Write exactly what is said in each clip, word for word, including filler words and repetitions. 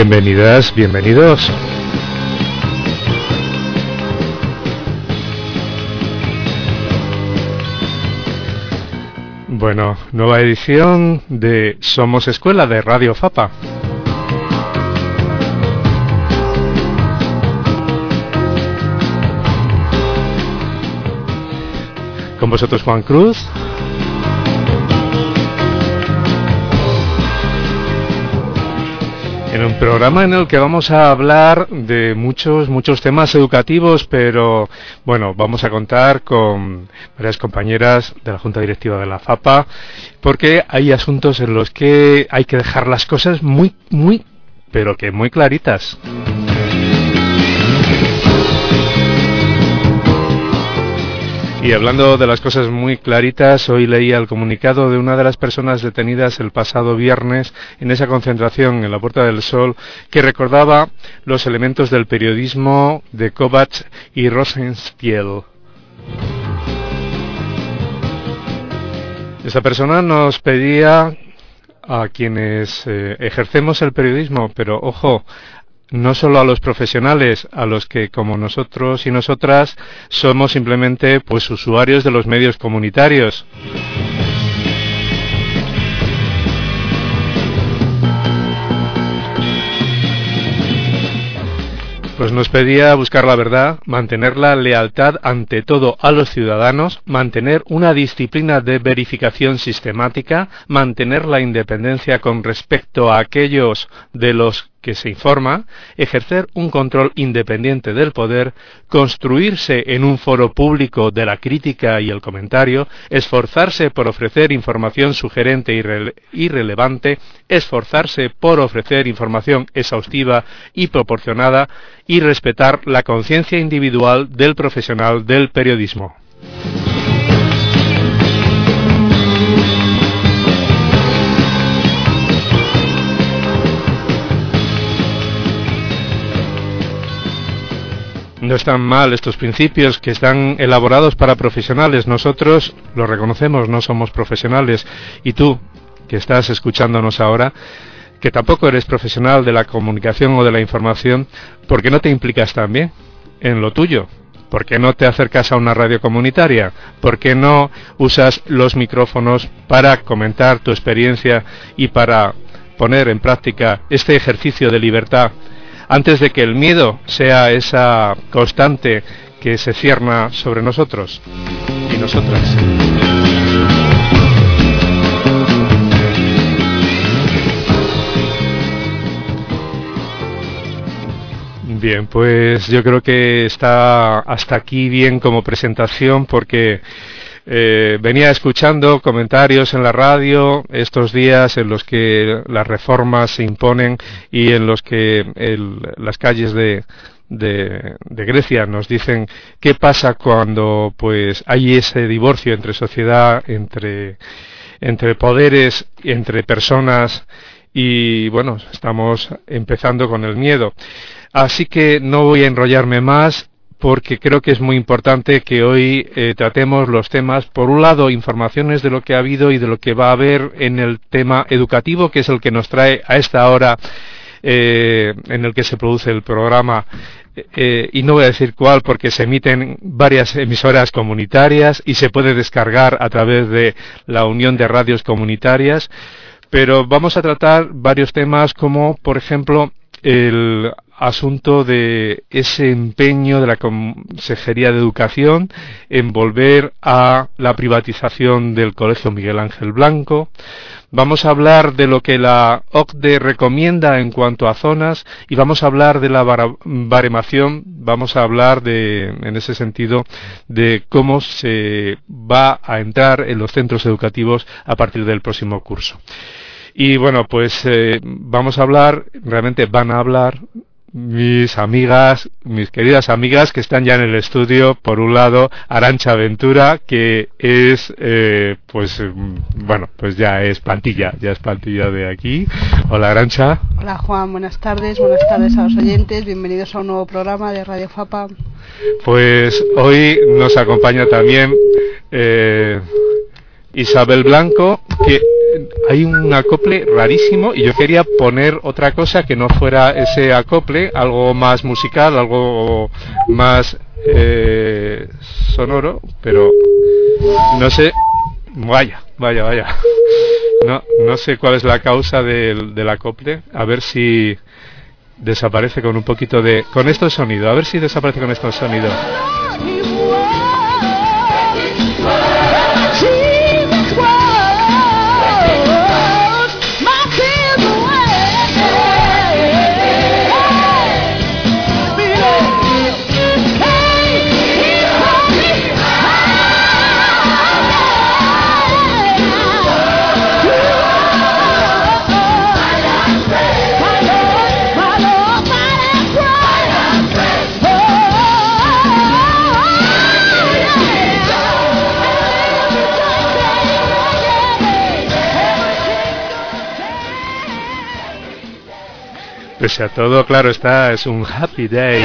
Bienvenidas, bienvenidos. Bueno, nueva edición de Somos Escuela de Radio Fapa. Con vosotros Juan Cruz. En un programa en el que vamos a hablar de muchos, muchos temas educativos, pero bueno, vamos a contar con varias compañeras de la Junta Directiva de la Fapa, porque hay asuntos en los que hay que dejar las cosas muy, muy, pero que muy claritas. Y hablando de las cosas muy claritas, hoy leía el comunicado de una de las personas detenidas el pasado viernes en esa concentración en la Puerta del Sol, que recordaba los elementos del periodismo de Kovacs y Rosenstiel. Esta persona nos pedía a quienes eh, ejercemos el periodismo, pero ojo, no solo a los profesionales, a los que como nosotros y nosotras somos simplemente pues usuarios de los medios comunitarios. Pues nos pedía buscar la verdad, mantener la lealtad ante todo a los ciudadanos, mantener una disciplina de verificación sistemática, mantener la independencia con respecto a aquellos de los que se informa, ejercer un control independiente del poder, construirse en un foro público de la crítica y el comentario, esforzarse por ofrecer información sugerente y rele- y relevante, esforzarse por ofrecer información exhaustiva y proporcionada y respetar la conciencia individual del profesional del periodismo. No están mal estos principios que están elaborados para profesionales. Nosotros lo reconocemos, no somos profesionales. Y tú, que estás escuchándonos ahora, que tampoco eres profesional de la comunicación o de la información, ¿por qué no te implicas también en lo tuyo? ¿Por qué no te acercas a una radio comunitaria? ¿Por qué no usas los micrófonos para comentar tu experiencia y para poner en práctica este ejercicio de libertad, antes de que el miedo sea esa constante que se cierna sobre nosotros y nosotras? Bien, pues yo creo que está hasta aquí bien como presentación, porque Eh, venía escuchando comentarios en la radio estos días en los que las reformas se imponen y en los que el, las calles de, de, de Grecia nos dicen qué pasa cuando pues hay ese divorcio entre sociedad, entre, entre poderes, entre personas, y bueno, estamos empezando con el miedo. Así que no voy a enrollarme más, porque creo que es muy importante que hoy eh, tratemos los temas, por un lado, informaciones de lo que ha habido y de lo que va a haber en el tema educativo, que es el que nos trae a esta hora eh, en el que se produce el programa, eh, y no voy a decir cuál porque se emiten varias emisoras comunitarias y se puede descargar a través de la Unión de Radios Comunitarias, pero vamos a tratar varios temas como, por ejemplo, el asunto de ese empeño de la Consejería de Educación en volver a la privatización del Colegio Miguel Ángel Blanco. Vamos a hablar de lo que la O C D E recomienda en cuanto a zonas y vamos a hablar de la baremación, vamos a hablar de, en ese sentido, de cómo se va a entrar en los centros educativos a partir del próximo curso. Y bueno, pues eh, vamos a hablar, realmente van a hablar mis amigas, mis queridas amigas que están ya en el estudio. Por un lado, Arantxa Ventura, que es, eh, pues, bueno, pues ya es plantilla, ya es plantilla de aquí. Hola, Arantxa. Hola, Juan, buenas tardes, buenas tardes a los oyentes, bienvenidos a un nuevo programa de Radio Fapa. Pues hoy nos acompaña también eh, Isabel Blanco, que hay un acople rarísimo y yo quería poner otra cosa que no fuera ese acople, algo más musical, algo más eh, sonoro, pero no sé, vaya, vaya, vaya, no, no sé cuál es la causa del, del acople, a ver si desaparece con un poquito de, con estos sonidos, a ver si desaparece con estos sonidos. Pese a todo, claro está, es un happy day.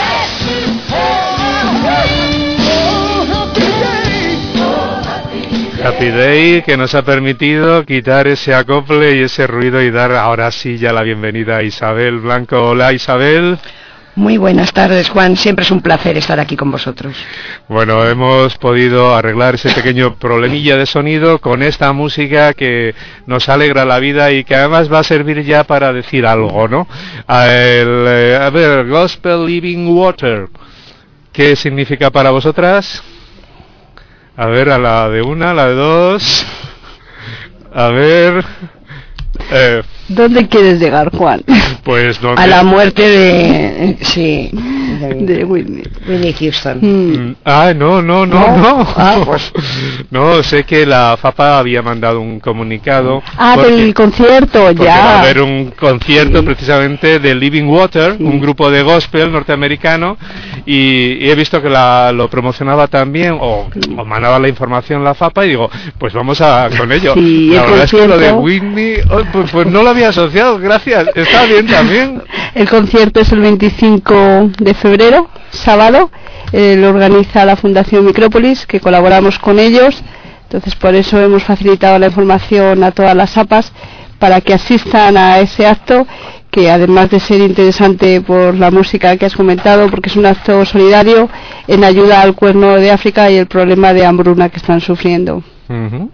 Happy day que nos ha permitido quitar ese acople y ese ruido y dar ahora sí ya la bienvenida a Isabel Blanco. Hola, Isabel. Muy buenas tardes, Juan. Siempre es un placer estar aquí con vosotros. Bueno, hemos podido arreglar ese pequeño problemilla de sonido con esta música que nos alegra la vida y que además va a servir ya para decir algo, ¿no? A, el, a ver, Gospel Living Water. ¿Qué significa para vosotras? A ver, a la de una, a la de dos. A ver... Eh, ¿Dónde quieres llegar, Juan? Pues ¿dónde? A la muerte de... sí, de, de Whitney. Whitney Houston. Mm. Ah, no, no, no, no. No, ah, pues. No, sé que la FAPA había mandado un comunicado. Ah, porque, del concierto, ya. Va a haber un concierto, sí, precisamente de Living Water, sí, un grupo de gospel norteamericano, y, y he visto que la, lo promocionaba también, o, o mandaba la información la FAPA, y digo, pues vamos a con ello. Sí, la verdad concierto... es que lo de Whitney, oh, pues, pues no lo había asociado, gracias. Está bien también. El concierto es el veinticinco de febrero, sábado. Eh, lo organiza la Fundación Micrópolis, que colaboramos con ellos. Entonces, por eso hemos facilitado la información a todas las A P As para que asistan a ese acto, que además de ser interesante por la música que has comentado, porque es un acto solidario en ayuda al Cuerno de África y el problema de hambruna que están sufriendo. Uh-huh.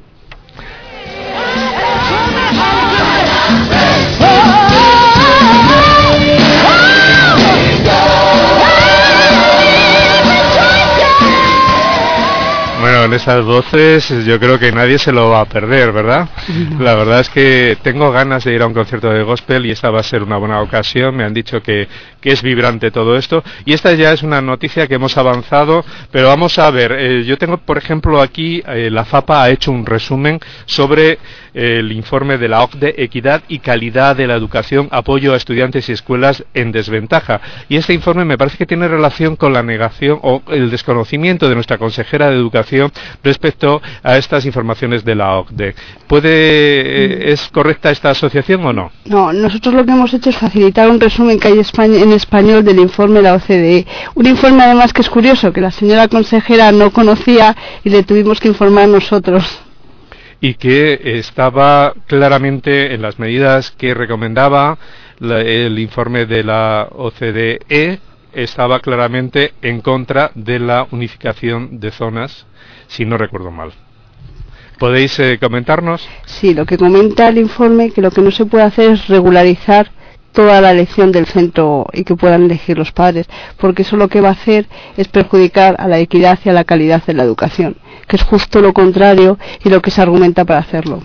Bueno, en esas voces yo creo que nadie se lo va a perder, ¿verdad? No. La verdad es que tengo ganas de ir a un concierto de gospel y esta va a ser una buena ocasión. Me han dicho que, que es vibrante todo esto. Y esta ya es una noticia que hemos avanzado, pero vamos a ver. Eh, yo tengo, por ejemplo, aquí eh, la FAPA ha hecho un resumen sobre eh, el informe de la O C D E, Equidad y Calidad de la Educación, Apoyo a Estudiantes y Escuelas en Desventaja. Y este informe me parece que tiene relación con la negación o el desconocimiento de nuestra consejera de Educación respecto a estas informaciones de la O C D E. ¿Puede, eh, ¿Es correcta esta asociación o no? No, nosotros lo que hemos hecho es facilitar un resumen que hay en español del informe de la O C D E. Un informe además que es curioso, que la señora consejera no conocía y le tuvimos que informar nosotros. Y que estaba claramente en las medidas que recomendaba la, el informe de la O C D E, estaba claramente en contra de la unificación de zonas, si no recuerdo mal. ¿Podéis eh, comentarnos? Sí, lo que comenta el informe, que lo que no se puede hacer es regularizar toda la elección del centro y que puedan elegir los padres, porque eso lo que va a hacer es perjudicar a la equidad y a la calidad de la educación, que es justo lo contrario y lo que se argumenta para hacerlo.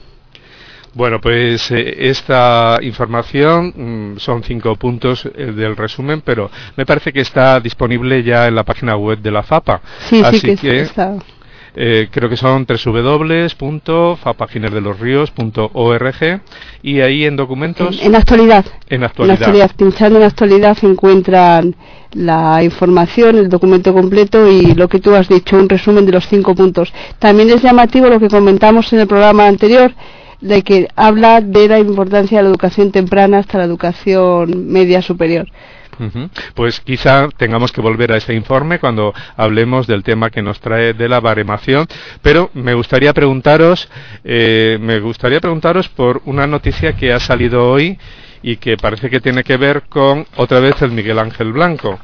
Bueno, pues eh, esta información mmm, son cinco puntos eh, del resumen, pero me parece que está disponible ya en la página web de la FAPA. Sí, Así sí que, que está. Eh, creo que son doble u doble u doble u punto fapa giner de los ríos punto org y ahí en documentos... En, en actualidad. En actualidad. En actualidad. Pinchando en actualidad encuentran la información, el documento completo y lo que tú has dicho, un resumen de los cinco puntos. También es llamativo lo que comentamos en el programa anterior, de que habla de la importancia de la educación temprana hasta la educación media superior. Uh-huh. Pues quizá tengamos que volver a este informe cuando hablemos del tema que nos trae de la baremación, pero me gustaría preguntaros, eh, me gustaría preguntaros por una noticia que ha salido hoy y que parece que tiene que ver con otra vez el Miguel Ángel Blanco.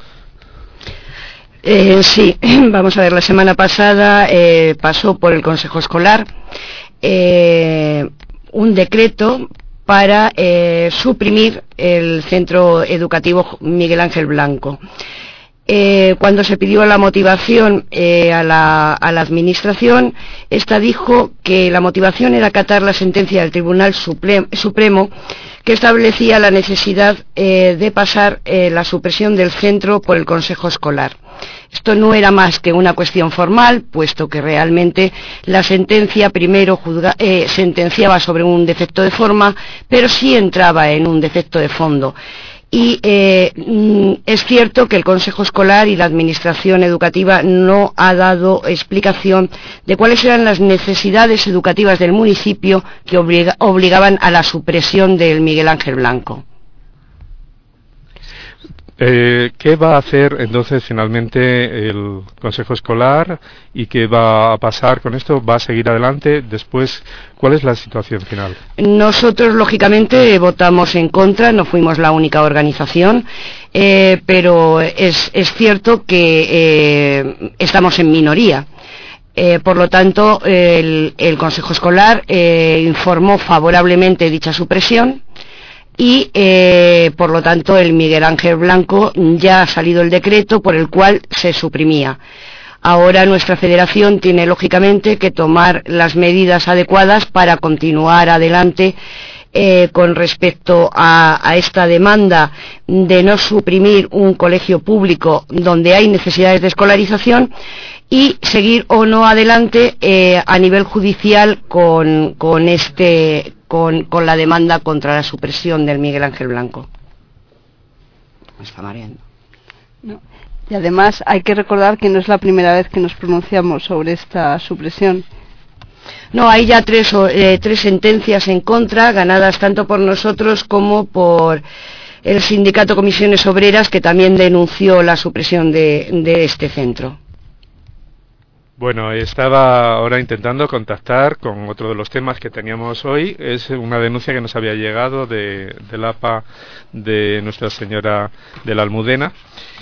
Eh, sí, vamos a ver, la semana pasada eh, pasó por el Consejo Escolar eh, un decreto para eh, suprimir el centro educativo Miguel Ángel Blanco. Eh, cuando se pidió la motivación eh, a, la, a la Administración, esta dijo que la motivación era acatar la sentencia del Tribunal Supremo, Supremo que establecía la necesidad eh, de pasar eh, la supresión del centro por el Consejo Escolar. Esto no era más que una cuestión formal, puesto que realmente la sentencia primero juzga, eh, sentenciaba sobre un defecto de forma, pero sí entraba en un defecto de fondo. Y eh, es cierto que el Consejo Escolar y la Administración Educativa no ha dado explicación de cuáles eran las necesidades educativas del municipio que obliga, obligaban a la supresión del Miguel Ángel Blanco. Eh, ¿Qué va a hacer entonces finalmente el Consejo Escolar y qué va a pasar con esto? ¿Va a seguir adelante? Después, ¿cuál es la situación final? Nosotros, lógicamente, votamos en contra, no fuimos la única organización, eh, pero es, es cierto que eh, estamos en minoría. Eh, por lo tanto, el, el Consejo Escolar eh, informó favorablemente dicha supresión. Y, eh, por lo tanto, el Miguel Ángel Blanco ya ha salido el decreto por el cual se suprimía. Ahora nuestra federación tiene, lógicamente, que tomar las medidas adecuadas para continuar adelante eh, con respecto a, a esta demanda de no suprimir un colegio público donde hay necesidades de escolarización y seguir o no adelante eh, a nivel judicial con, con este Con, con la demanda contra la supresión del Miguel Ángel Blanco. Me está mareando. No. Y además hay que recordar que no es la primera vez que nos pronunciamos sobre esta supresión. No, hay ya tres, eh, tres sentencias en contra, ganadas tanto por nosotros como por el sindicato Comisiones Obreras, que también denunció la supresión de, de este centro. Bueno, estaba ahora intentando contactar con otro de los temas que teníamos hoy. Es una denuncia que nos había llegado de, del A P A de Nuestra Señora de la Almudena.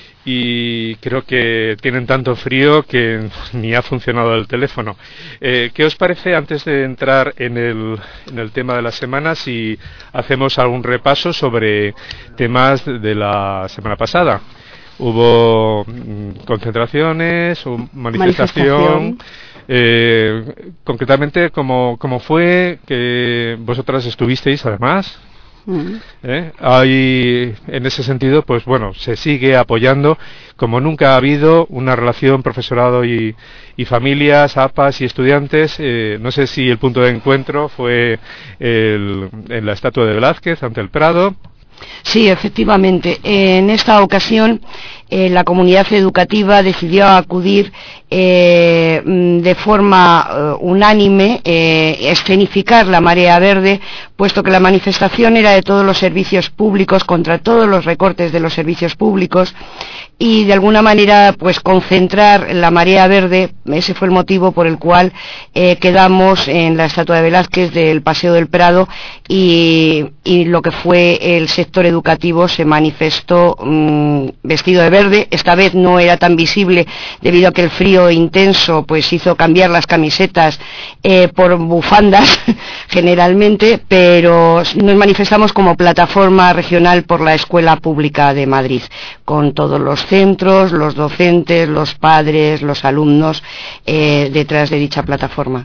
Y creo que tienen tanto frío que ni ha funcionado el teléfono. Eh, ¿Qué os parece, antes de entrar en el, en el tema de la semana, si hacemos algún repaso sobre temas de la semana pasada? Hubo mm, concentraciones, hubo manifestación, manifestación. Eh, concretamente, ¿cómo, cómo fue que vosotras estuvisteis además? Mm. ¿Eh? Hay, en ese sentido, pues bueno, se sigue apoyando, como nunca ha habido, una relación profesorado y, y familias, A P As y estudiantes. Eh, no sé si el punto de encuentro fue el, en la estatua de Velázquez ante el Prado. Sí, efectivamente. En esta ocasión eh, la comunidad educativa decidió acudir eh, de forma eh, unánime, eh, escenificar la marea verde, puesto que la manifestación era de todos los servicios públicos, contra todos los recortes de los servicios públicos, y de alguna manera pues concentrar la marea verde. Ese fue el motivo por el cual eh, quedamos en la estatua de Velázquez del Paseo del Prado, y, y lo que fue el sector educativo se manifestó mmm, vestido de verde. Esta vez no era tan visible debido a que el frío intenso pues hizo cambiar las camisetas eh, por bufandas generalmente, pero nos manifestamos como plataforma regional por la Escuela Pública de Madrid, con todos los centros, los docentes, los padres, los alumnos eh, detrás de dicha plataforma.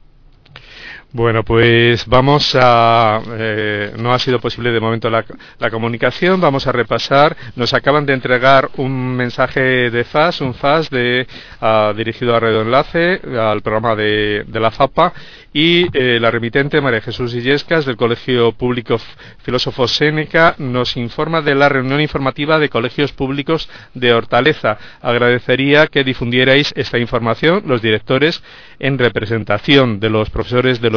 Bueno, pues vamos a... Eh, no ha sido posible de momento la, la comunicación, vamos a repasar. Nos acaban de entregar un mensaje de fax, un fax de, uh, dirigido a Radio Enlace, al programa de, de la FAPA, y eh, la remitente María Jesús Illescas del Colegio Público Filósofo Séneca nos informa de la reunión informativa de colegios públicos de Hortaleza. Agradecería que difundierais esta información los directores en representación de los profesores de los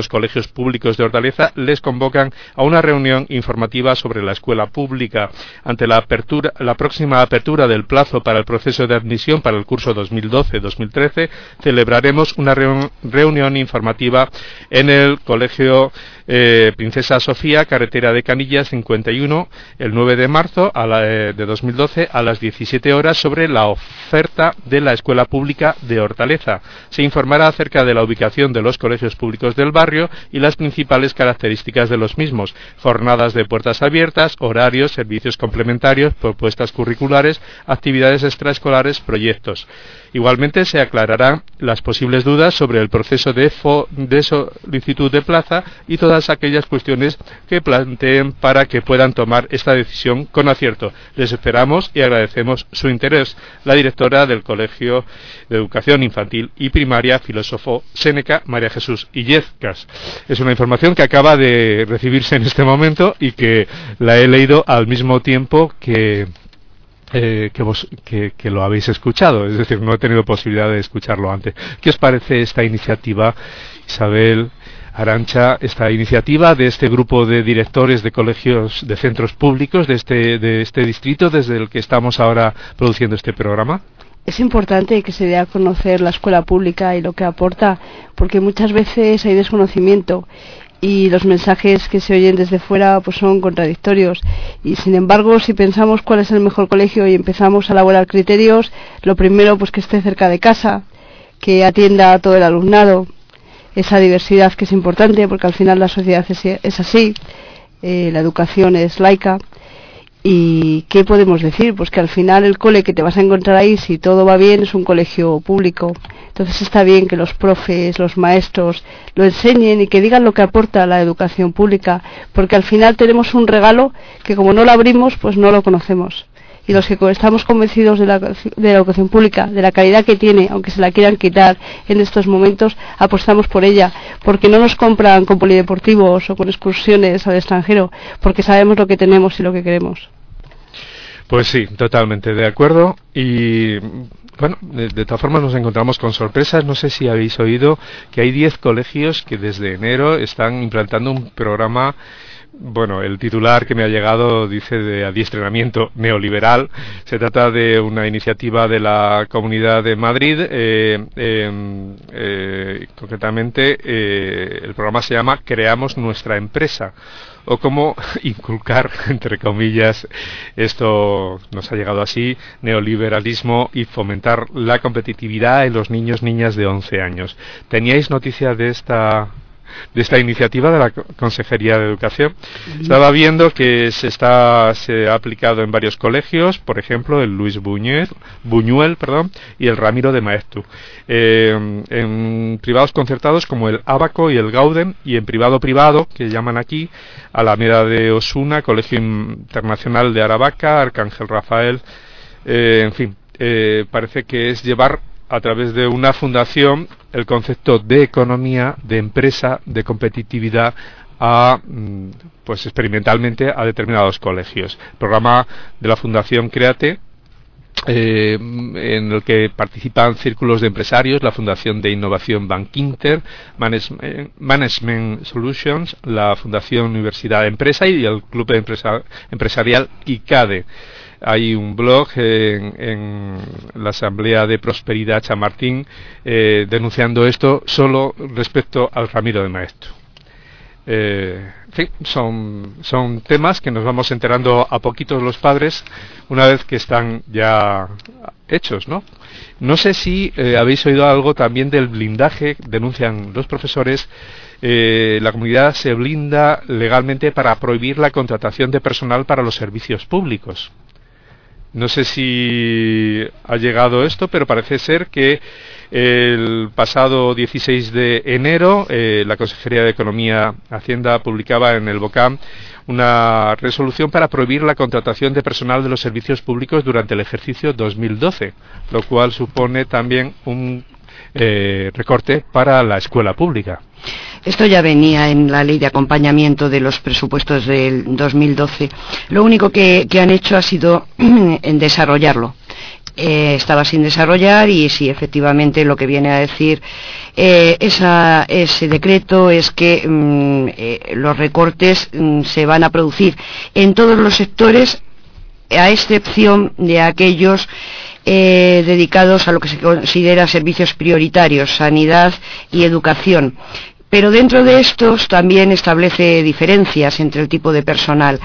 los colegios públicos de Hortaleza les convocan a una reunión informativa sobre la escuela pública. Ante la apertura, la próxima apertura del plazo para el proceso de admisión para el curso dos mil doce dos mil trece, celebraremos una reunión informativa en el Colegio eh, Princesa Sofía, carretera de Canillas cincuenta y uno, el nueve de marzo a la, eh, de dos mil doce a las diecisiete horas, sobre la oferta de la escuela pública de Hortaleza. Se informará acerca de la ubicación de los colegios públicos del barrio y las principales características de los mismos, jornadas de puertas abiertas, horarios, servicios complementarios, propuestas curriculares, actividades extraescolares, proyectos. Igualmente se aclararán las posibles dudas sobre el proceso de, fo de solicitud de plaza y todas aquellas cuestiones que planteen para que puedan tomar esta decisión con acierto. Les esperamos y agradecemos su interés. La directora del Colegio de Educación Infantil y Primaria, filósofo Séneca, María Jesús Illescas. Es una información que acaba de recibirse en este momento y que la he leído al mismo tiempo que... Eh, que, vos, que, que lo habéis escuchado, es decir, no he tenido posibilidad de escucharlo antes. ¿Qué os parece esta iniciativa, Isabel, Arantxa, esta iniciativa de este grupo de directores de colegios, de centros públicos de este, de este distrito desde el que estamos ahora produciendo este programa? Es importante que se dé a conocer la escuela pública y lo que aporta, porque muchas veces hay desconocimiento y los mensajes que se oyen desde fuera pues son contradictorios, y sin embargo, si pensamos cuál es el mejor colegio y empezamos a elaborar criterios, lo primero pues que esté cerca de casa, que atienda a todo el alumnado, esa diversidad que es importante porque al final la sociedad es, es así, eh, la educación es laica. ¿Y qué podemos decir? Pues que al final el cole que te vas a encontrar ahí, si todo va bien, es un colegio público. Entonces está bien que los profes, los maestros lo enseñen y que digan lo que aporta la educación pública, porque al final tenemos un regalo que como no lo abrimos, pues no lo conocemos. Y los que estamos convencidos de la, de la educación pública, de la calidad que tiene, aunque se la quieran quitar en estos momentos, apostamos por ella, porque no nos compran con polideportivos o con excursiones al extranjero, porque sabemos lo que tenemos y lo que queremos. Pues sí, totalmente de acuerdo. Y bueno, de, de todas formas nos encontramos con sorpresas. No sé si habéis oído que hay diez colegios que desde enero están implantando un programa. Bueno, el titular que me ha llegado dice de adiestramiento neoliberal. Se trata de una iniciativa de la Comunidad de Madrid. Eh, eh, eh, concretamente, eh, el programa se llama Creamos Nuestra Empresa, o cómo inculcar, entre comillas, esto nos ha llegado así, neoliberalismo y fomentar la competitividad en los niños, niñas de once años. ¿Teníais noticia de esta de esta iniciativa de la Consejería de Educación? Estaba viendo que se está se ha aplicado en varios colegios, por ejemplo el Luis Buñuel, Buñuel perdón, y el Ramiro de Maeztu, eh, en privados concertados como el Ábaco y el Gauden, y en privado privado, que llaman aquí, Alameda de Osuna, Colegio Internacional de Aravaca, Arcángel Rafael, eh, en fin, eh, parece que es llevar a través de una fundación el concepto de economía, de empresa, de competitividad a, pues experimentalmente a determinados colegios. El programa de la Fundación Créate, eh, en el que participan círculos de empresarios, la Fundación de Innovación Bankinter, Management, Management Solutions, la Fundación Universidad Empresa y el Club Empresa, Empresarial ICADE. Hay un blog en, en la Asamblea de Prosperidad Chamartín eh, denunciando esto solo respecto al Ramiro de Maeztu. Eh, en fin, son, son temas que nos vamos enterando a poquitos los padres una vez que están ya hechos, ¿no? No sé si eh, habéis oído algo también del blindaje, denuncian los profesores. Eh, la comunidad se blinda legalmente para prohibir la contratación de personal para los servicios públicos. No sé si ha llegado esto, pero parece ser que el pasado dieciséis de enero eh, la Consejería de Economía Hacienda publicaba en el BOCAM una resolución para prohibir la contratación de personal de los servicios públicos durante el ejercicio dos mil doce, lo cual supone también un eh, recorte para la escuela pública. Esto ya venía en la ley de acompañamiento de los presupuestos del dos mil doce. Lo único que, que han hecho ha sido en desarrollarlo. eh, estaba sin desarrollar, y sí, efectivamente lo que viene a decir eh, esa, ese decreto es que mm, eh, los recortes mm, se van a producir en todos los sectores, a excepción de aquellos eh, dedicados a lo que se considera servicios prioritarios, sanidad y educación. Pero dentro de estos también establece diferencias entre el tipo de personal.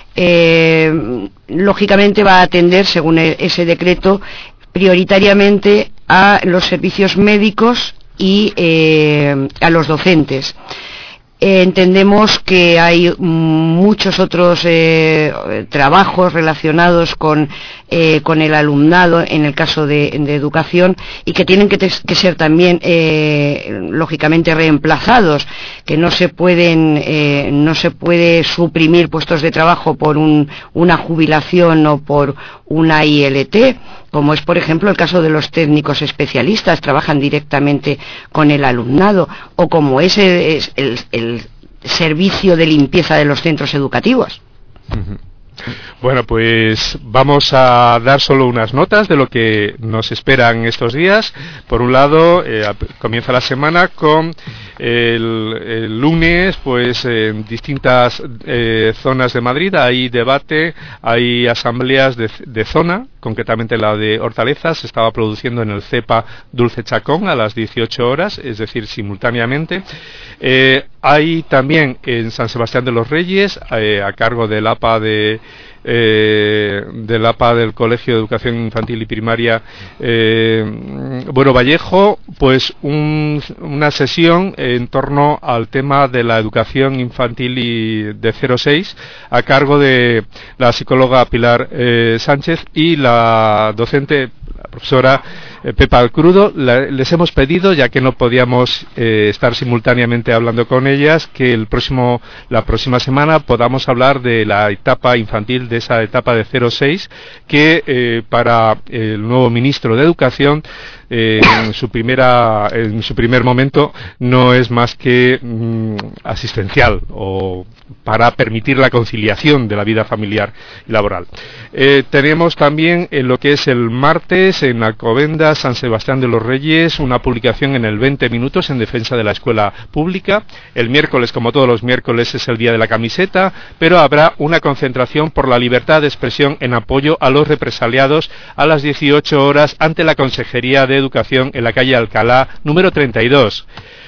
Eh, lógicamente va a atender, según ese decreto, prioritariamente a los servicios médicos y eh, a los docentes. Eh, entendemos que hay muchos otros eh, trabajos relacionados con, eh, con el alumnado, en el caso de, de educación, y que tienen que, que ser también eh, lógicamente reemplazados, que no se pueden eh, no se puede suprimir puestos de trabajo por un, una jubilación o por una I L T, como es por ejemplo el caso de los técnicos especialistas, trabajan directamente con el alumnado, o como es el, es el, el servicio de limpieza de los centros educativos. Uh-huh. Bueno, pues vamos a dar solo unas notas de lo que nos esperan estos días. Por un lado, eh, comienza la semana con el, el lunes, pues en distintas eh, zonas de Madrid hay debate, hay asambleas de, de zona, concretamente la de Hortaleza se estaba produciendo en el CEPA Dulce Chacón a las dieciocho horas, es decir, simultáneamente. Eh, hay también en San Sebastián de los Reyes, eh, a cargo del A P A de Eh, del A P A del Colegio de Educación Infantil y Primaria eh, Bueno Vallejo, pues un, una sesión en torno al tema de la educación infantil y de cero a seis, a cargo de la psicóloga Pilar eh, Sánchez y la docente, la profesora eh, Pepa Alcrudo. La, les hemos pedido, ya que no podíamos eh, estar simultáneamente hablando con ellas, que el próximo la próxima semana podamos hablar de la etapa infantil, de esa etapa de cero a seis, que eh, para el nuevo ministro de Educación eh, en su primera en su primer momento no es más que mm, asistencial, o para permitir la conciliación de la vida familiar y laboral. Eh, tenemos también en lo que es el martes en Alcobendas, San Sebastián de los Reyes, una publicación en el veinte minutos en defensa de la escuela pública. El miércoles, como todos los miércoles, es el día de la camiseta, pero habrá una concentración por la libertad de expresión en apoyo a los represaliados a las dieciocho horas ante la Consejería de Educación en la calle Alcalá número treinta y dos.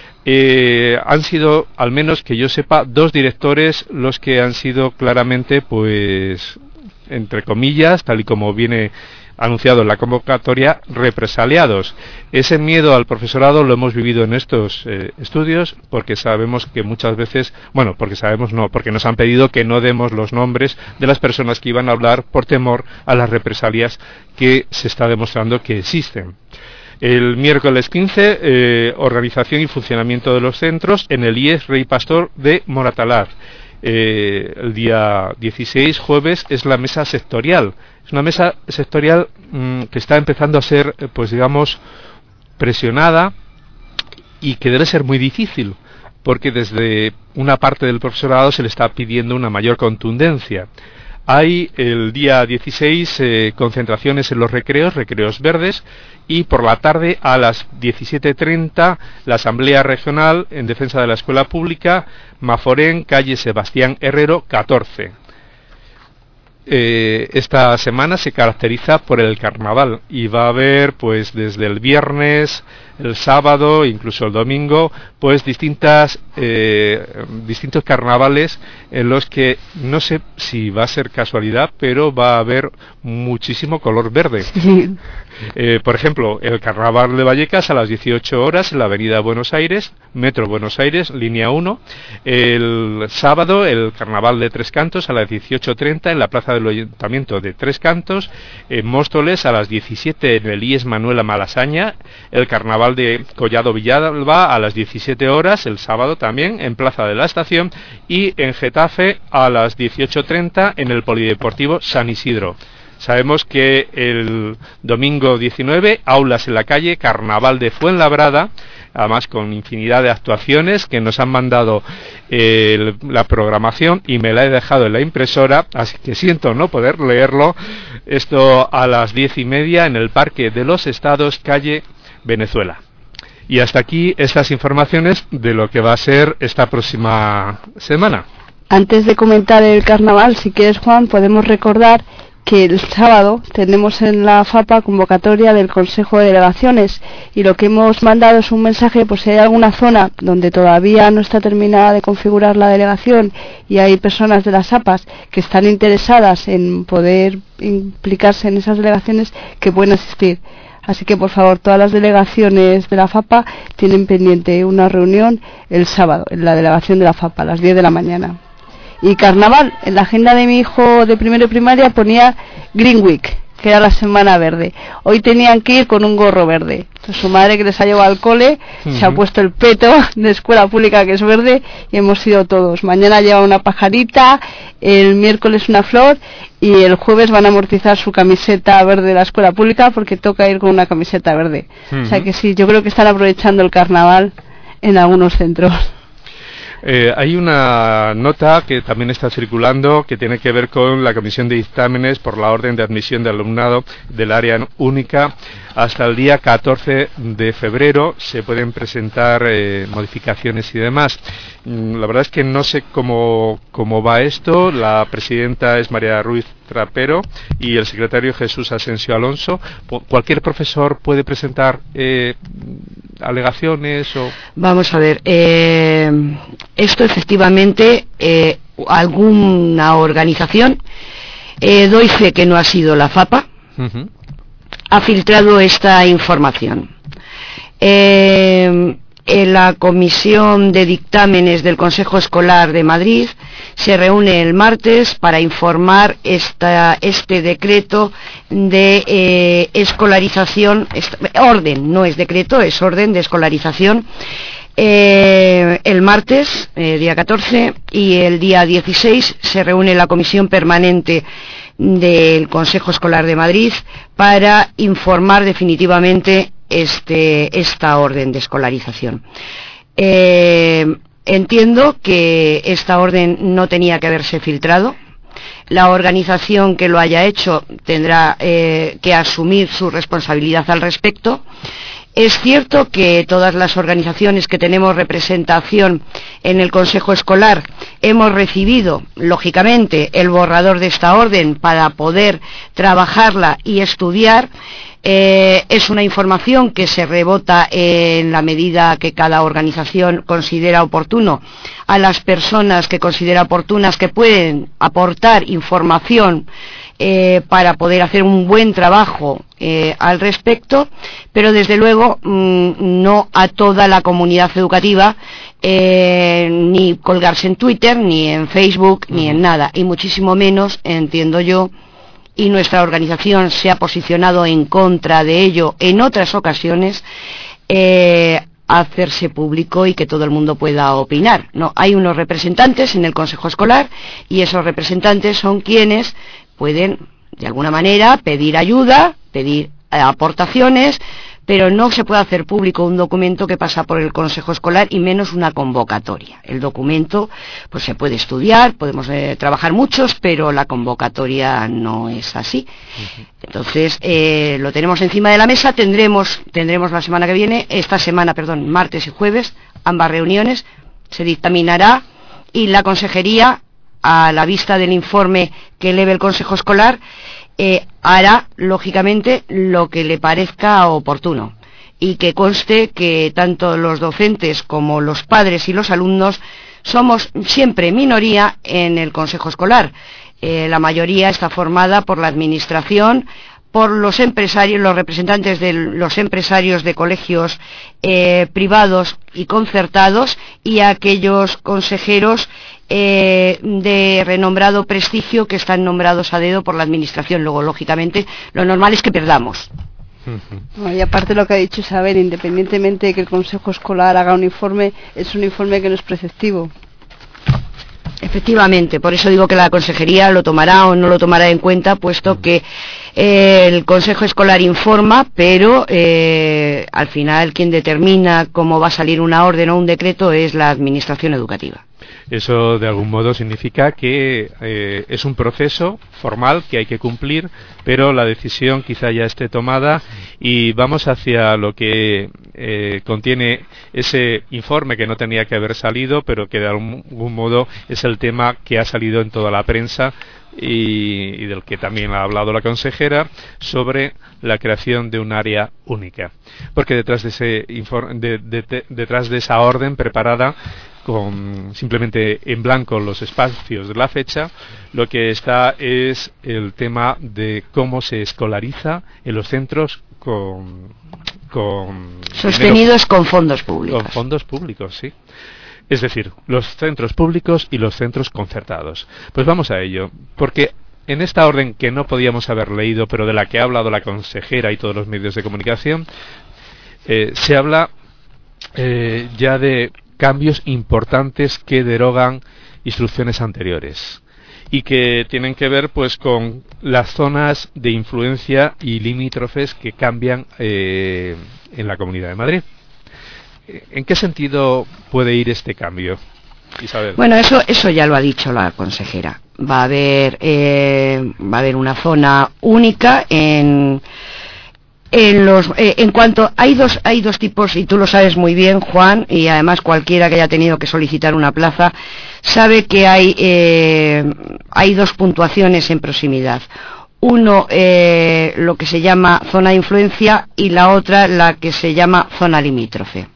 Eh, han sido, al menos que yo sepa, dos directores los que han sido claramente, pues, entre comillas, tal y como viene anunciado en la convocatoria, represaliados. Ese miedo al profesorado lo hemos vivido en estos eh, estudios, porque sabemos que muchas veces, bueno, porque sabemos no, porque nos han pedido que no demos los nombres de las personas que iban a hablar por temor a las represalias que se está demostrando que existen. El miércoles quince, eh, organización y funcionamiento de los centros en el I E S Rey Pastor de Moratalaz. Eh, el día dieciséis, jueves, es la mesa sectorial. Es una mesa sectorial mmm, que está empezando a ser, pues digamos, presionada, y que debe ser muy difícil, porque desde una parte del profesorado se le está pidiendo una mayor contundencia. Hay el día dieciséis eh, concentraciones en los recreos, recreos verdes, y por la tarde a las diecisiete treinta la Asamblea Regional en defensa de la Escuela Pública, Maforén, calle Sebastián Herrero catorce. Eh, esta semana se caracteriza por el carnaval, y va a haber, pues, desde el viernes, el sábado, incluso el domingo, pues distintas eh, distintos carnavales en los que no sé si va a ser casualidad, pero va a haber muchísimo color verde. Sí. Eh, por ejemplo, el carnaval de Vallecas a las dieciocho horas en la avenida Buenos Aires, Metro Buenos Aires, línea uno. El sábado el carnaval de Tres Cantos a las dieciocho treinta en la plaza del Ayuntamiento de Tres Cantos. En Móstoles a las diecisiete en el I E S Manuela Malasaña. El carnaval de Collado Villalba a las diecisiete horas el sábado también en Plaza de la Estación. Y en Getafe a las dieciocho treinta en el Polideportivo San Isidro. Sabemos que el domingo diecinueve, aulas en la calle, Carnaval de Fuenlabrada, además con infinidad de actuaciones que nos han mandado eh, la programación y me la he dejado en la impresora, así que siento no poder leerlo. Esto a las diez y media en el Parque de los Estados, calle Venezuela. Y hasta aquí estas informaciones de lo que va a ser esta próxima semana. Antes de comentar el carnaval, si quieres, Juan, podemos recordar que el sábado tenemos en la FAPA convocatoria del Consejo de Delegaciones y lo que hemos mandado es un mensaje por si hay alguna zona donde todavía no está terminada de configurar la delegación y hay personas de las APAs que están interesadas en poder implicarse en esas delegaciones, que pueden asistir. Así que, por favor, todas las delegaciones de la FAPA tienen pendiente una reunión el sábado en la delegación de la FAPA a las diez de la mañana. Y carnaval, en la agenda de mi hijo de primero de primaria ponía Green Week, que era la semana verde. Hoy tenían que ir con un gorro verde. Entonces, su madre, que les ha llevado al cole, uh-huh. se ha puesto el peto de escuela pública, que es verde, y hemos ido todos. Mañana lleva una pajarita, el miércoles una flor, y el jueves van a amortizar su camiseta verde de la escuela pública porque toca ir con una camiseta verde. Uh-huh. O sea que sí, yo creo que están aprovechando el carnaval en algunos centros. Eh, hay una nota que también está circulando que tiene que ver con la comisión de dictámenes por la orden de admisión de alumnado del área única. Hasta el día catorce de febrero se pueden presentar eh, modificaciones y demás. La verdad es que no sé cómo, cómo va esto. La presidenta es María Ruiz Trapero y el secretario Jesús Asensio Alonso. ¿Cualquier profesor puede presentar eh, alegaciones? O... Vamos a ver, eh, esto efectivamente, eh, alguna organización, eh, doy fe que no ha sido la FAPA, uh-huh. ha filtrado esta información. Eh, en la Comisión de Dictámenes del Consejo Escolar de Madrid se reúne el martes para informar esta, este decreto de eh, escolarización, esta, orden, no es decreto, es orden de escolarización, eh, el martes, eh, día catorce, y el día dieciséis se reúne la Comisión Permanente del Consejo Escolar de Madrid para informar definitivamente este, esta orden de escolarización. Eh, entiendo que esta orden no tenía que haberse filtrado. La organización que lo haya hecho tendrá eh, que asumir su responsabilidad al respecto. Es cierto que todas las organizaciones que tenemos representación en el Consejo Escolar hemos recibido, lógicamente, el borrador de esta orden para poder trabajarla y estudiar. Eh, es una información que se rebota en la medida que cada organización considera oportuno a las personas que considera oportunas que pueden aportar información eh, para poder hacer un buen trabajo eh, al respecto, pero desde luego mmm, no a toda la comunidad educativa, eh, ni colgarse en Twitter, ni en Facebook, ni en nada, y muchísimo menos, entiendo yo, y nuestra organización se ha posicionado en contra de ello en otras ocasiones, eh, hacerse público y que todo el mundo pueda opinar. No, hay unos representantes en el Consejo Escolar y esos representantes son quienes pueden, de alguna manera, pedir ayuda, pedir eh, aportaciones, pero no se puede hacer público un documento que pasa por el Consejo Escolar y menos una convocatoria. El documento pues se puede estudiar, podemos eh, trabajar muchos, pero la convocatoria no es así. Uh-huh. Entonces, eh, lo tenemos encima de la mesa, tendremos, tendremos la semana que viene, esta semana, perdón, martes y jueves, ambas reuniones, se dictaminará y la consejería, a la vista del informe que eleve el Consejo Escolar, Eh, hará, lógicamente, lo que le parezca oportuno y que conste que tanto los docentes como los padres y los alumnos somos siempre minoría en el Consejo Escolar. Eh, la mayoría está formada por la administración, por los empresarios, los representantes de los empresarios de colegios eh, privados y concertados y aquellos consejeros Eh, de renombrado prestigio que están nombrados a dedo por la administración. Luego, lógicamente, lo normal es que perdamos. Bueno, y aparte lo que ha dicho Isabel, independientemente de que el Consejo Escolar haga un informe, es un informe que no es preceptivo. Efectivamente, por eso digo que la consejería lo tomará o no lo tomará en cuenta, puesto que eh, el Consejo Escolar informa, pero eh, al final quien determina cómo va a salir una orden o un decreto es la Administración Educativa. Eso de algún modo significa que eh, es un proceso formal que hay que cumplir, pero la decisión quizá ya esté tomada y vamos hacia lo que eh, contiene ese informe que no tenía que haber salido, pero que de algún, algún modo es el tema que ha salido en toda la prensa y, y del que también ha hablado la consejera, sobre la creación de un área única. Porque detrás de, ese informe, de, de, de, detrás de esa orden preparada con simplemente en blanco los espacios de la fecha, lo que está es el tema de cómo se escolariza en los centros con, con sostenidos dinero, con fondos públicos. Con fondos públicos, sí. Es decir, los centros públicos y los centros concertados. Pues vamos a ello, porque en esta orden que no podíamos haber leído, pero de la que ha hablado la consejera y todos los medios de comunicación, eh, se habla eh, ya de cambios importantes que derogan instrucciones anteriores y que tienen que ver pues con las zonas de influencia y limítrofes que cambian eh, en la Comunidad de Madrid. ¿En qué sentido puede ir este cambio, Isabel? Bueno, eso eso ya lo ha dicho la consejera. Va a haber eh, va a haber una zona única en En, los, eh, en cuanto hay dos hay dos tipos, y tú lo sabes muy bien, Juan, y además cualquiera que haya tenido que solicitar una plaza sabe que hay eh, hay dos puntuaciones en proximidad. Uno, eh, lo que se llama zona de influencia, y la otra, la que se llama zona limítrofe.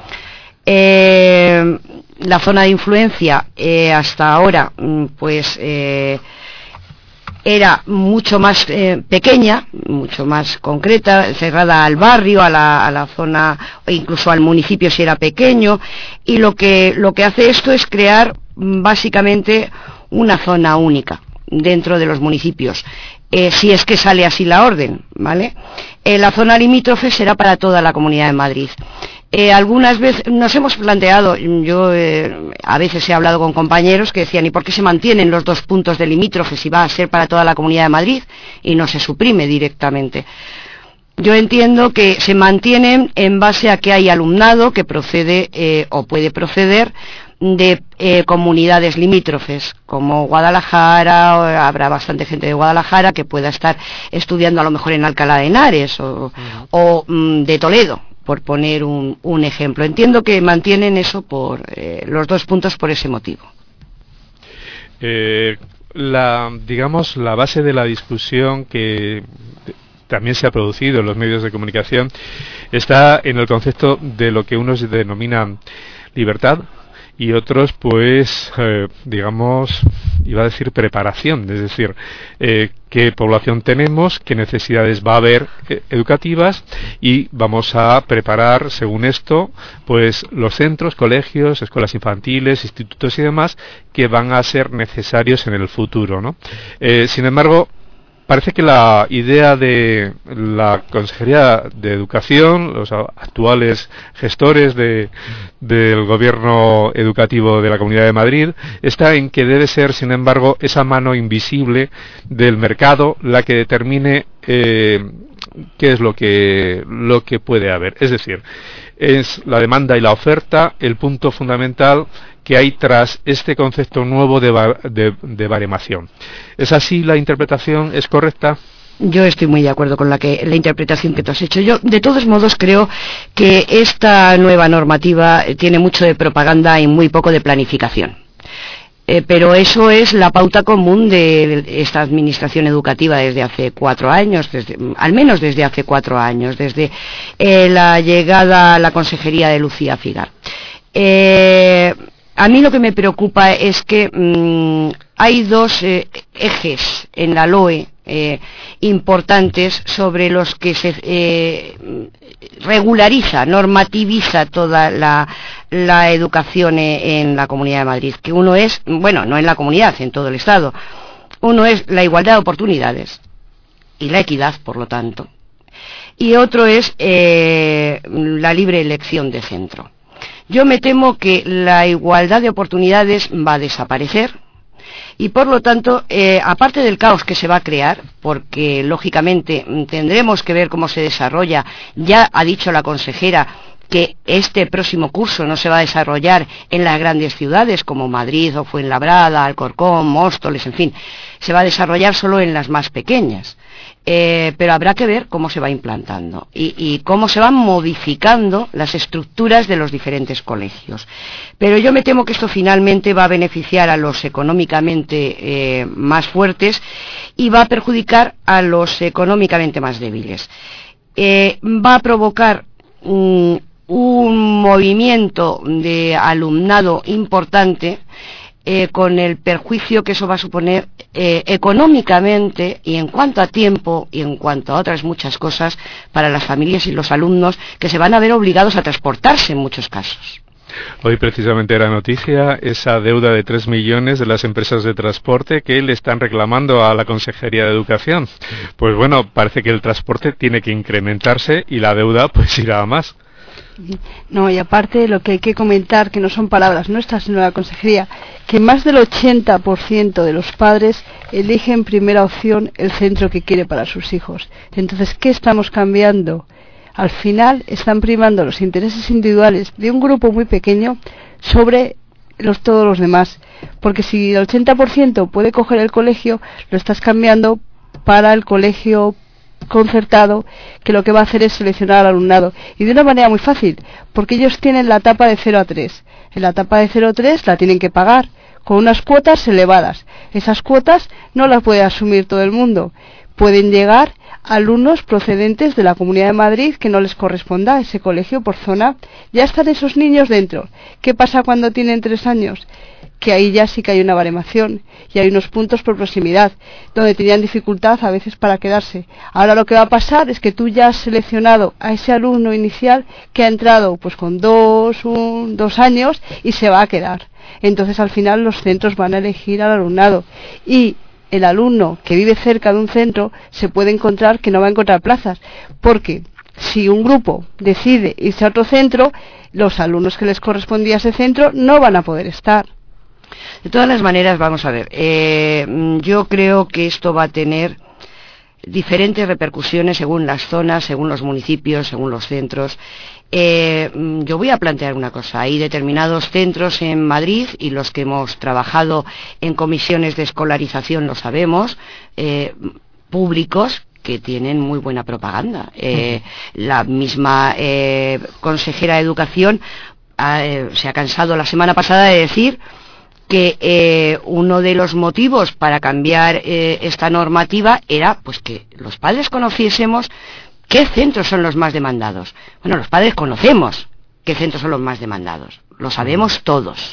Eh, la zona de influencia eh, hasta ahora, pues eh, era mucho más eh, pequeña, mucho más concreta, cerrada al barrio, a la, a la zona, o incluso al municipio si era pequeño, y lo que, lo que hace esto es crear básicamente una zona única dentro de los municipios, eh, si es que sale así la orden, ¿vale? Eh, la zona limítrofe será para toda la Comunidad de Madrid. Eh, algunas veces nos hemos planteado, yo eh, a veces he hablado con compañeros que decían, ¿y por qué se mantienen los dos puntos de limítrofe si va a ser para toda la Comunidad de Madrid y no se suprime directamente? Yo entiendo que se mantienen en base a que hay alumnado que procede eh, o puede proceder de eh, comunidades limítrofes, como Guadalajara. Habrá bastante gente de Guadalajara que pueda estar estudiando a lo mejor en Alcalá de Henares o, uh-huh. o mm, de Toledo, por poner un, un ejemplo. Entiendo que mantienen eso por eh, los dos puntos por ese motivo. Eh, la, digamos, la base de la discusión que también se ha producido en los medios de comunicación está en el concepto de lo que unos denominan libertad y otros, pues, eh, digamos, iba a decir preparación, es decir, eh, qué población tenemos, qué necesidades va a haber eh, educativas, y vamos a preparar, según esto, pues los centros, colegios, escuelas infantiles, institutos y demás, que van a ser necesarios en el futuro, ¿no? Eh, sin embargo, parece que la idea de la Consejería de Educación, los actuales gestores de, del gobierno educativo de la Comunidad de Madrid, está en que debe ser, sin embargo, esa mano invisible del mercado la que determine eh, qué es lo que, lo que puede haber. Es decir, es la demanda y la oferta el punto fundamental que hay tras este concepto nuevo de, de, de baremación. ¿Es así la interpretación? ¿Es correcta? Yo estoy muy de acuerdo con la, que, la interpretación que tú has hecho. Yo, de todos modos, creo que esta nueva normativa tiene mucho de propaganda y muy poco de planificación. Eh, pero eso es la pauta común de esta administración educativa desde hace cuatro años, desde, al menos desde hace cuatro años, desde eh, la llegada a la consejería de Lucía Figar. Eh, A mí lo que me preocupa es que mmm, hay dos eh, ejes en la L O E eh, importantes sobre los que se eh, regulariza, normativiza toda la, la educación en la Comunidad de Madrid. Que uno es, bueno, no en la comunidad, en todo el Estado. Uno es la igualdad de oportunidades y la equidad, por lo tanto. Y otro es eh, la libre elección de centro. Yo me temo que la igualdad de oportunidades va a desaparecer Y por lo tanto, eh, aparte del caos que se va a crear, porque lógicamente tendremos que ver cómo se desarrolla, ya ha dicho la consejera que este próximo curso no se va a desarrollar en las grandes ciudades como Madrid o Fuenlabrada, Alcorcón, Móstoles, en fin, se va a desarrollar solo en las más pequeñas. Eh, pero habrá que ver cómo se va implantando y, y cómo se van modificando las estructuras de los diferentes colegios. Pero yo me temo que esto finalmente va a beneficiar a los económicamente eh, más fuertes y va a perjudicar a los económicamente más débiles. Eh, va a provocar um, un movimiento de alumnado importante, eh, con el perjuicio que eso va a suponer eh, económicamente y en cuanto a tiempo y en cuanto a otras muchas cosas para las familias y los alumnos, que se van a ver obligados a transportarse en muchos casos. Hoy precisamente era noticia esa deuda de tres millones de las empresas de transporte que le están reclamando a la Consejería de Educación. Pues bueno, parece que el transporte tiene que incrementarse y la deuda pues irá a más. No, y aparte lo que hay que comentar, que no son palabras nuestras, sino de la consejería, que más del ochenta por ciento de los padres eligen primera opción el centro que quiere para sus hijos. Entonces, ¿qué estamos cambiando? Al final están primando los intereses individuales de un grupo muy pequeño sobre los, todos los demás. Porque si el ochenta por ciento puede coger el colegio, lo estás cambiando para el colegio concertado, que lo que va a hacer es seleccionar al alumnado, y de una manera muy fácil, porque ellos tienen la etapa de cero a tres. En la etapa de cero a tres la tienen que pagar con unas cuotas elevadas. Esas cuotas no las puede asumir todo el mundo. Pueden llegar alumnos procedentes de la Comunidad de Madrid que no les corresponda a ese colegio por zona. Ya están esos niños dentro. ¿Qué pasa cuando tienen tres años? Que ahí ya sí que hay una baremación y hay unos puntos por proximidad, donde tenían dificultad a veces para quedarse. Ahora lo que va a pasar es que tú ya has seleccionado a ese alumno inicial que ha entrado pues con dos, un, dos años y se va a quedar. Entonces al final los centros van a elegir al alumnado y el alumno que vive cerca de un centro se puede encontrar que no va a encontrar plazas, porque si un grupo decide irse a otro centro, los alumnos que les correspondía a ese centro no van a poder estar. De todas las maneras, vamos a ver, eh, yo creo que esto va a tener diferentes repercusiones según las zonas, según los municipios, según los centros. Eh, yo voy a plantear una cosa. Hay determinados centros en Madrid, y los que hemos trabajado en comisiones de escolarización lo sabemos, eh, públicos, que tienen muy buena propaganda. Eh, la misma eh, consejera de Educación eh, se ha cansado la semana pasada de decir que eh, uno de los motivos para cambiar eh, esta normativa era pues que los padres conociésemos qué centros son los más demandados. Bueno, los padres conocemos qué centros son los más demandados, lo sabemos todos.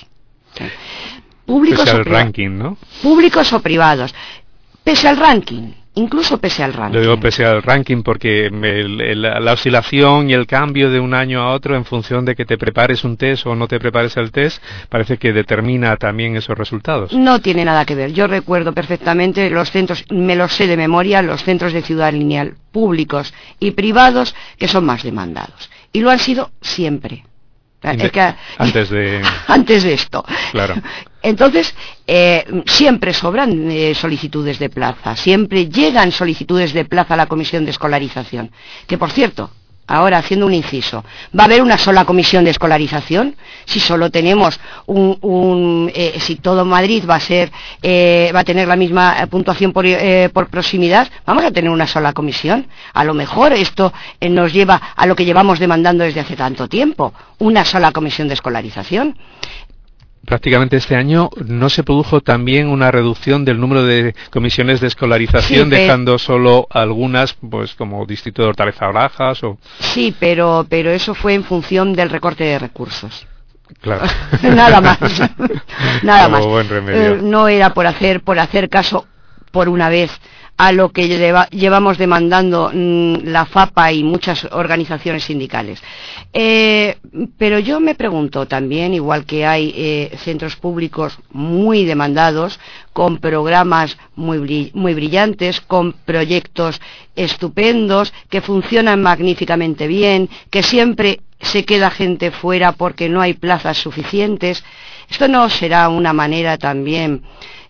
Públicos pese o al privados. ranking, ¿no? Públicos o privados. Pese al ranking, incluso pese al ranking. Lo digo pese al ranking porque el, el, la oscilación y el cambio de un año a otro en función de que te prepares un test o no te prepares el test, parece que determina también esos resultados. No tiene nada que ver. Yo recuerdo perfectamente los centros, me los sé de memoria, los centros de ciudad lineal públicos y privados que son más demandados. Y lo han sido siempre. De, que, antes de antes de esto. Claro. Entonces, eh, siempre sobran eh, solicitudes de plaza, siempre llegan solicitudes de plaza a la comisión de escolarización. Que, por cierto, ahora haciendo un inciso, ¿va a haber una sola comisión de escolarización? Si solo tenemos un, un eh, si todo Madrid va a ser, eh, va a tener la misma puntuación por, eh, por proximidad, vamos a tener una sola comisión. A lo mejor esto eh, nos lleva a lo que llevamos demandando desde hace tanto tiempo, una sola comisión de escolarización. Prácticamente este año no se produjo también una reducción del número de comisiones de escolarización, sí, dejando pero... solo algunas, pues como Distrito de Hortaleza Barajas o... Sí, pero, pero eso fue en función del recorte de recursos. Claro. Nada más. Nada Como más. Buen remedio. Eh, no era por hacer, por hacer caso por una vez a lo que lleva, llevamos demandando mmm, la FAPA y muchas organizaciones sindicales. Eh, pero yo me pregunto también, igual que hay eh, centros públicos muy demandados, con programas muy, brill- muy brillantes, con proyectos estupendos, que funcionan magníficamente bien, que siempre se queda gente fuera porque no hay plazas suficientes. ¿Esto no será una manera también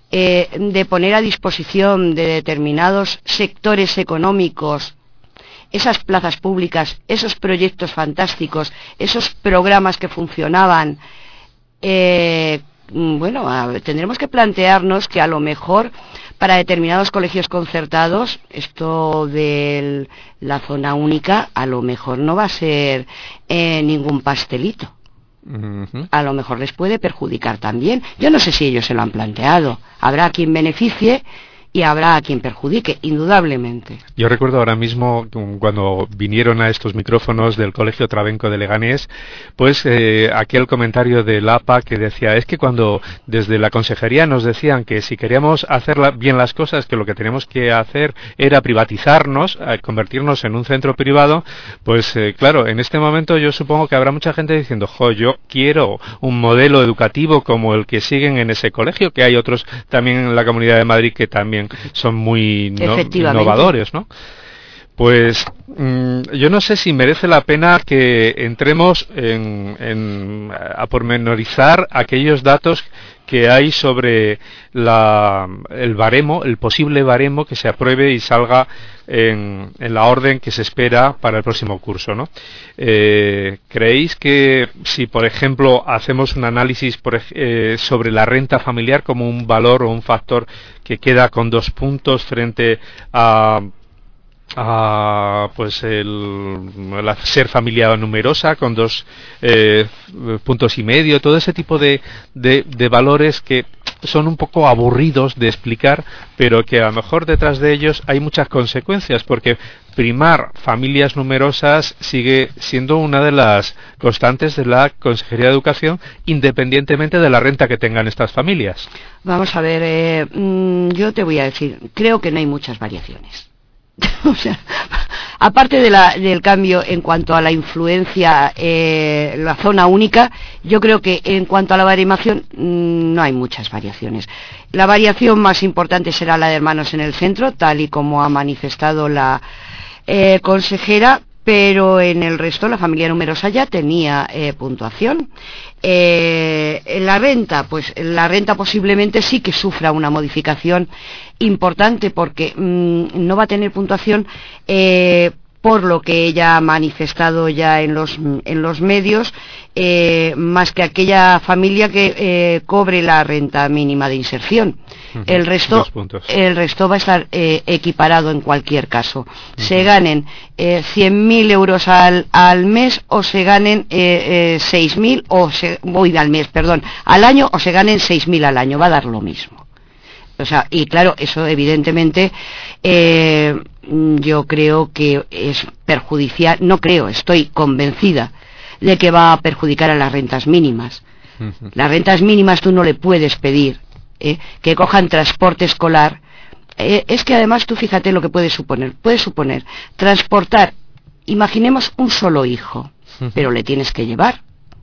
eh, de poner a disposición de determinados sectores económicos esas plazas públicas, esos proyectos fantásticos, esos programas que funcionaban, eh, bueno, a, tendremos que plantearnos que a lo mejor para determinados colegios concertados esto de la zona única a lo mejor no va a ser eh, ningún pastelito. Uh-huh. A lo mejor les puede perjudicar también. Yo no sé si ellos se lo han planteado. Habrá quien beneficie y habrá a quien perjudique, indudablemente. Yo recuerdo ahora mismo cuando vinieron a estos micrófonos del Colegio Trabenco de Leganés, pues eh, aquel comentario del A P A que decía, es que cuando desde la consejería nos decían que si queríamos hacer la, bien las cosas, que lo que teníamos que hacer era privatizarnos, eh, convertirnos en un centro privado, pues eh, claro, en este momento yo supongo que habrá mucha gente diciendo, jo, yo quiero un modelo educativo como el que siguen en ese colegio, que hay otros también en la Comunidad de Madrid que también son muy no, innovadores, ¿no? Pues mmm, yo no sé si merece la pena que entremos en, en, a pormenorizar aquellos datos que hay sobre la, el baremo, el posible baremo que se apruebe y salga en, en la orden que se espera para el próximo curso, ¿no? Eh, ¿Creéis que si, por ejemplo, hacemos un análisis por, eh, sobre la renta familiar como un valor o un factor que queda con dos puntos frente a a pues el, el ser familia numerosa con dos eh, puntos y medio, todo ese tipo de, de, de valores que son un poco aburridos de explicar, pero que a lo mejor detrás de ellos hay muchas consecuencias, porque primar familias numerosas sigue siendo una de las constantes de la Consejería de Educación, independientemente de la renta que tengan estas familias. Vamos a ver, eh, mmm, yo te voy a decir, creo que no hay muchas variaciones. O sea, aparte de la, del cambio en cuanto a la influencia, eh, la zona única, yo creo que en cuanto a la baremación mmm, no hay muchas variaciones. La variación más importante será la de hermanos en el centro, tal y como ha manifestado la eh, consejera, pero en el resto la familia numerosa ya tenía eh, puntuación. Eh, la renta, pues la renta posiblemente sí que sufra una modificación importante porque mmm, no va a tener puntuación eh, por lo que ella ha manifestado ya en los, en los medios, eh, más que aquella familia que eh, cobre la renta mínima de inserción. Uh-huh. El resto, el resto va a estar eh, equiparado en cualquier caso. Uh-huh. Se ganen eh, cien mil euros al, al mes o se ganen eh, eh, seis mil o se, voy al mes, perdón, al año o se ganen seis mil al año, va a dar lo mismo. O sea, y claro, eso evidentemente eh, yo creo que es perjudicial, no creo, estoy convencida de que va a perjudicar a las rentas mínimas. Uh-huh. Las rentas mínimas tú no le puedes pedir eh, que cojan transporte escolar. Eh, es que además tú fíjate lo que puede suponer. Puede suponer transportar, imaginemos un solo hijo, uh-huh. pero le tienes que llevar.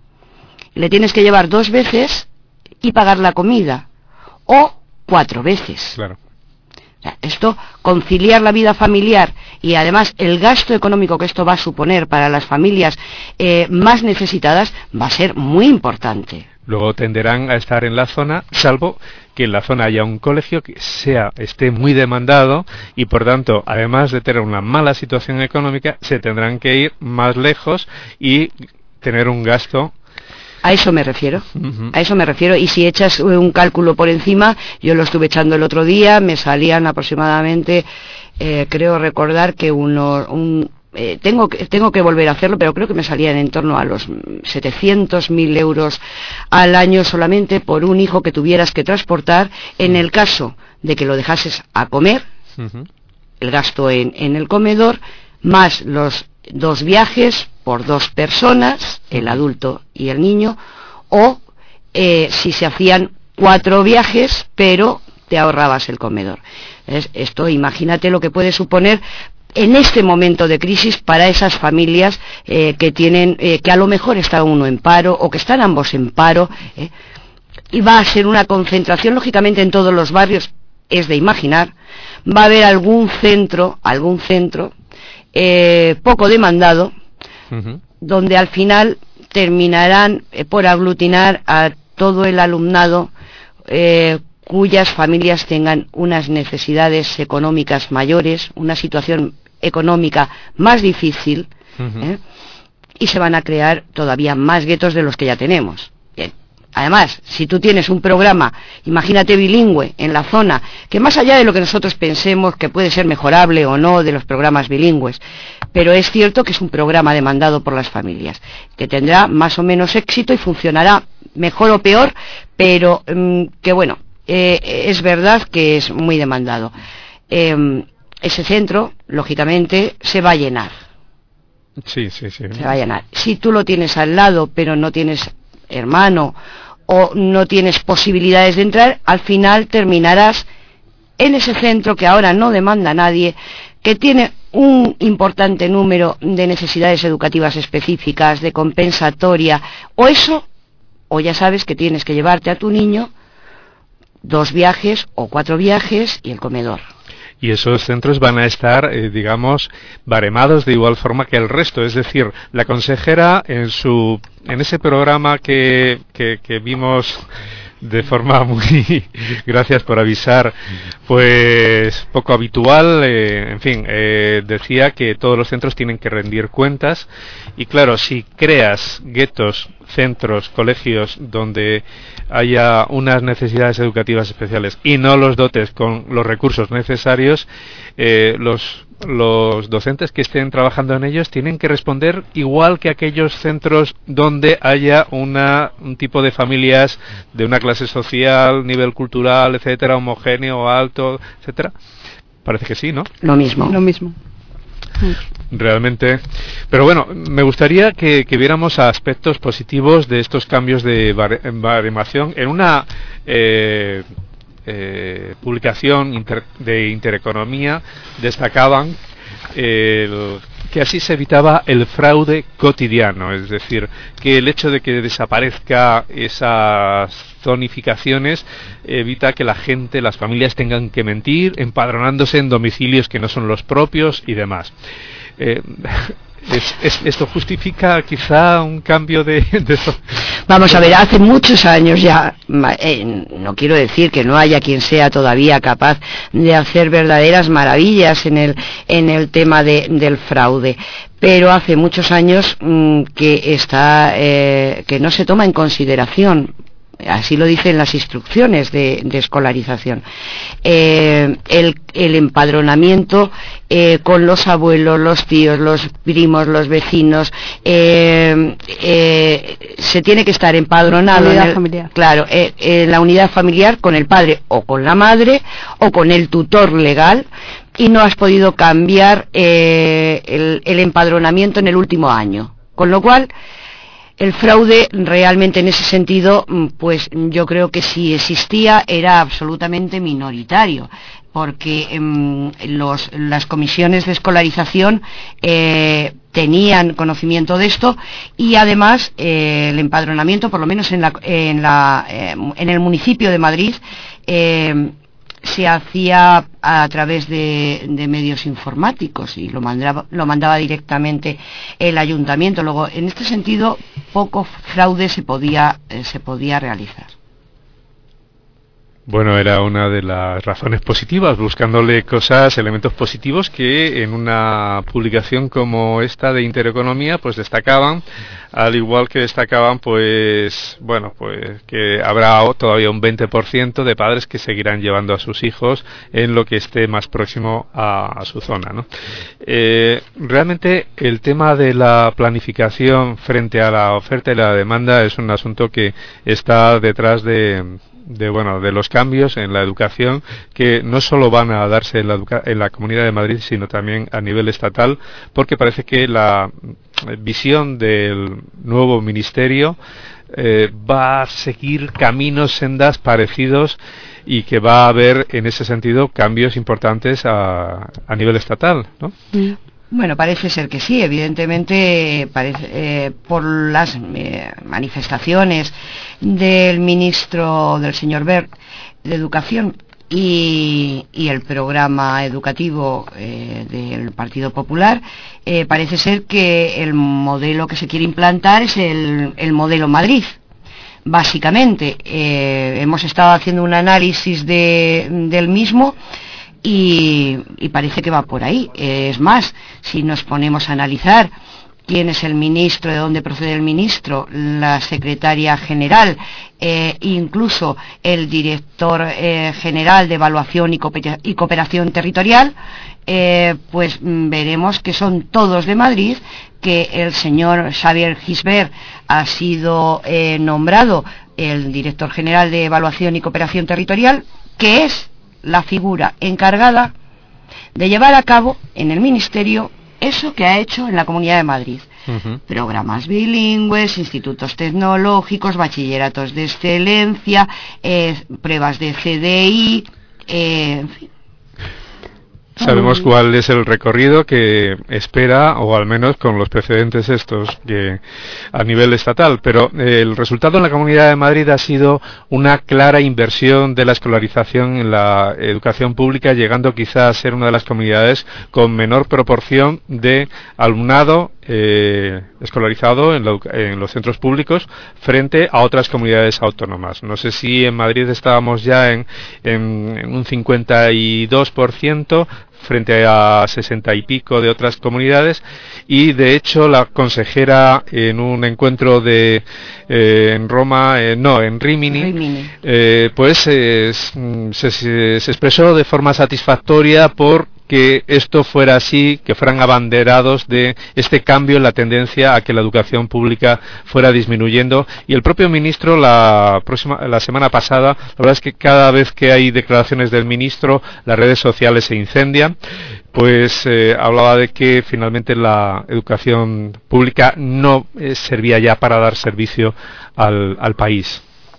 Le tienes que llevar dos veces y pagar la comida. O cuatro veces. Claro. O sea, esto, conciliar la vida familiar y además el gasto económico que esto va a suponer para las familias eh, más necesitadas va a ser muy importante. Luego tenderán a estar en la zona, salvo que en la zona haya un colegio que sea esté muy demandado y por tanto, además de tener una mala situación económica, se tendrán que ir más lejos y tener un gasto. A eso me refiero, uh-huh. a eso me refiero, y si echas un cálculo por encima, yo lo estuve echando el otro día, me salían aproximadamente, eh, creo recordar que uno, un, eh, tengo, que, tengo que volver a hacerlo, pero creo que me salían en torno a los setecientos mil euros al año solamente por un hijo que tuvieras que transportar, en el caso de que lo dejases a comer, uh-huh. el gasto en, en el comedor, más los dos viajes por dos personas, el adulto y el niño, o eh, si se hacían cuatro viajes, pero te ahorrabas el comedor. Es, esto, imagínate lo que puede suponer en este momento de crisis para esas familias eh, que tienen, eh, que a lo mejor está uno en paro o que están ambos en paro, eh, y va a ser una concentración lógicamente en todos los barrios, es de imaginar, va a haber algún centro, algún centro eh, poco demandado, uh-huh. donde al final terminarán eh, por aglutinar a todo el alumnado eh, cuyas familias tengan unas necesidades económicas mayores, una situación económica más difícil, uh-huh. ¿eh? Y se van a crear todavía más guetos de los que ya tenemos. Bien. Además, si tú tienes un programa, imagínate bilingüe, en la zona, que más allá de lo que nosotros pensemos que puede ser mejorable o no de los programas bilingües, pero es cierto que es un programa demandado por las familias, que tendrá más o menos éxito y funcionará mejor o peor, pero mmm, que bueno, eh, es verdad que es muy demandado. Eh, ese centro, lógicamente, se va a llenar. Sí, sí, sí. Se va a llenar. Si tú lo tienes al lado, pero no tienes hermano o no tienes posibilidades de entrar, al final terminarás en ese centro que ahora no demanda a nadie, que tiene un importante número de necesidades educativas específicas, de compensatoria, o eso, o ya sabes que tienes que llevarte a tu niño dos viajes o cuatro viajes y el comedor. Y esos centros van a estar, eh, digamos, baremados de igual forma que el resto. Es decir, la consejera en su en ese programa que, que, que vimos de forma muy, gracias por avisar, pues poco habitual, eh, en fin, eh, decía que todos los centros tienen que rendir cuentas y claro, si creas guetos, centros, colegios donde haya unas necesidades educativas especiales y no los dotes con los recursos necesarios, eh, los los docentes que estén trabajando en ellos tienen que responder igual que aquellos centros donde haya una un tipo de familias de una clase social, nivel cultural, etcétera, homogéneo, alto, etcétera. Parece que sí, ¿no? Lo mismo. Lo mismo. Realmente, pero bueno, me gustaría que, que viéramos aspectos positivos de estos cambios de baremación en una eh, eh, publicación inter, de Intereconomía. Destacaban el, que así se evitaba el fraude cotidiano, es decir, que el hecho de que desaparezca esas zonificaciones evita que la gente, las familias tengan que mentir, empadronándose en domicilios que no son los propios y demás. Eh, es, es, ¿Esto justifica quizá un cambio de, de... Vamos a ver, hace muchos años ya, eh, no quiero decir que no haya quien sea todavía capaz de hacer verdaderas maravillas en el, en el tema de, del fraude, pero hace muchos años mmm, que está, eh, que no se toma en consideración. Así lo dicen las instrucciones de, de escolarización. Eh, el, el empadronamiento eh, con los abuelos, los tíos, los primos, los vecinos, eh, eh, se tiene que estar empadronado en, en, el, familiar. Claro, eh, en la unidad familiar con el padre o con la madre o con el tutor legal, y no has podido cambiar eh, el, el empadronamiento en el último año. Con lo cual, el fraude realmente en ese sentido, pues yo creo que si existía era absolutamente minoritario, porque eh, los, las comisiones de escolarización eh, tenían conocimiento de esto y además eh, el empadronamiento, por lo menos en, la, en, la, eh, en el municipio de Madrid, eh, se hacía a través de, de medios informáticos y lo mandaba, lo mandaba directamente el ayuntamiento. Luego, en este sentido, poco fraude se podía, eh, se podía realizar. Bueno, era una de las razones positivas, buscándole cosas, elementos positivos que en una publicación como esta de Intereconomía pues destacaban, al igual que destacaban pues, bueno, pues que habrá todavía un veinte por ciento de padres que seguirán llevando a sus hijos en lo que esté más próximo a, a su zona, ¿no? Eh, realmente el tema de la planificación frente a la oferta y la demanda es un asunto que está detrás de de bueno de los cambios en la educación que no solo van a darse en la, educa- en la Comunidad de Madrid, sino también a nivel estatal, porque parece que la visión del nuevo ministerio eh, va a seguir caminos, sendas parecidos, y que va a haber en ese sentido cambios importantes a, a nivel estatal, ¿no? Mm. Bueno, parece ser que sí, evidentemente, parece, eh, por las eh, manifestaciones del ministro, del señor Wert, de Educación, y, y el programa educativo eh, del Partido Popular, eh, parece ser que el modelo que se quiere implantar es el, el modelo Madrid. básicamente. Eh, hemos estado haciendo un análisis de, del mismo y, y parece que va por ahí. Eh, es más, si nos ponemos a analizar quién es el ministro, de dónde procede el ministro, la secretaria general, eh, incluso el director eh, general de evaluación y, cooper- y cooperación territorial, eh, pues mm, veremos que son todos de Madrid, que el señor Xavier Gisbert ha sido eh, nombrado el director general de evaluación y cooperación territorial, que es la figura encargada de llevar a cabo en el ministerio eso que ha hecho en la Comunidad de Madrid. Uh-huh. Programas bilingües, institutos tecnológicos, bachilleratos de excelencia, eh, pruebas de C D I, eh, en fin. Sabemos cuál es el recorrido que espera, o al menos con los precedentes estos, que a nivel estatal, pero eh, el resultado en la Comunidad de Madrid ha sido una clara inversión de la escolarización en la educación pública, llegando quizá a ser una de las comunidades con menor proporción de alumnado eh, escolarizado en, la, en los centros públicos frente a otras comunidades autónomas. No sé si en Madrid estábamos ya en, en, en un cincuenta y dos por ciento frente a sesenta y pico de otras comunidades, y de hecho la consejera en un encuentro de eh, en Roma, eh, no, en Rimini, Rimini. Eh, pues eh, se, se, se expresó de forma satisfactoria por que esto fuera así, que fueran abanderados de este cambio en la tendencia a que la educación pública fuera disminuyendo. Y el propio ministro la próxima la semana pasada, la verdad es que cada vez que hay declaraciones del ministro las redes sociales se incendian, pues eh, hablaba de que finalmente la educación pública no eh, servía ya para dar servicio al, al país.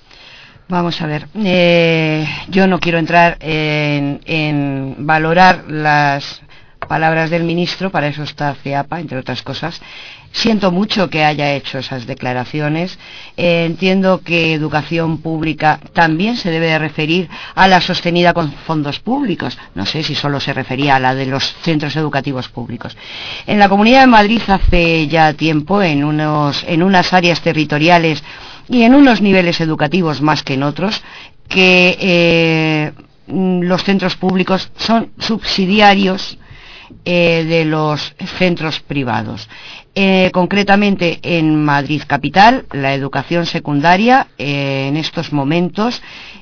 Vamos a ver, eh, yo no quiero entrar en, en valorar las palabras del ministro, para eso está CEAPA, entre otras cosas. Siento mucho que haya hecho esas declaraciones. Eh, entiendo que educación pública también se debe de referir a la sostenida con fondos públicos. No sé si solo se refería a la de los centros educativos públicos. En la Comunidad de Madrid hace ya tiempo, en, unos, en unas áreas territoriales y en unos niveles educativos más que en otros, que eh, los centros públicos son subsidiarios eh, de los centros privados. Eh, concretamente en Madrid capital, la educación secundaria eh, en estos momentos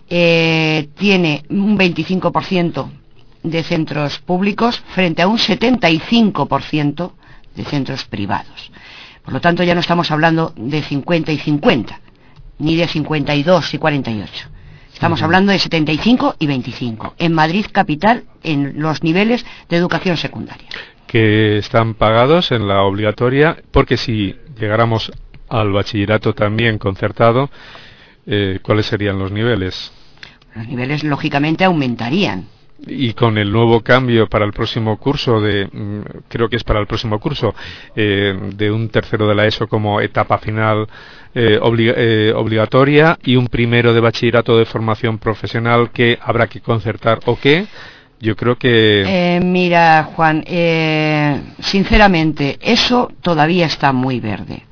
eh, tiene un veinticinco por ciento de centros públicos frente a un setenta y cinco por ciento de centros privados. Por lo tanto, ya no estamos hablando de cincuenta y cincuenta, ni de cincuenta y dos y cuarenta y ocho. Estamos uh-huh. hablando de setenta y cinco y veinticinco. En Madrid capital, en los niveles de educación secundaria. Que están pagados en la obligatoria, porque si llegáramos al bachillerato también concertado, eh, ¿cuáles serían los niveles? Los niveles, lógicamente, aumentarían. Y con el nuevo cambio para el próximo curso, de creo que es para el próximo curso, eh, de un tercero de la ESO como etapa final eh, obliga, eh, obligatoria, y un primero de bachillerato de formación profesional que habrá que concertar, ¿o qué? Yo creo que... Eh, mira, Juan, eh, sinceramente, eso todavía está muy verde.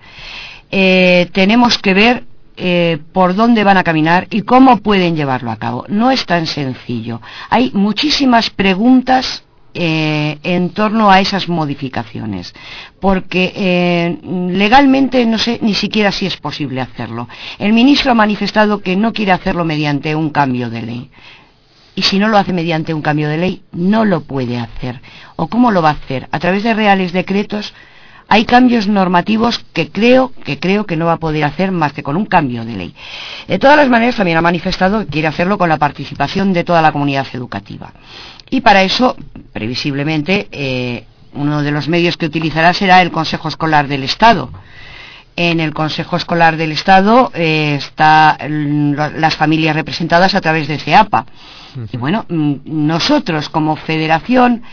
Eh, tenemos que ver Eh, por dónde van a caminar y cómo pueden llevarlo a cabo. No es tan sencillo. Hay muchísimas preguntas eh, en torno a esas modificaciones, porque eh, legalmente no sé ni siquiera si es posible hacerlo. El ministro ha manifestado que no quiere hacerlo mediante un cambio de ley. Y si no lo hace mediante un cambio de ley, no lo puede hacer. ¿O cómo lo va a hacer? ¿A través de reales decretos? Hay cambios normativos que creo, que creo que no va a poder hacer más que con un cambio de ley. De todas las maneras, también ha manifestado que quiere hacerlo con la participación de toda la comunidad educativa. Y para eso, previsiblemente, eh, uno de los medios que utilizará será el Consejo Escolar del Estado. En el Consejo Escolar del Estado eh, están las familias representadas a través de CEAPA. Uh-huh. Y bueno, nosotros como federación...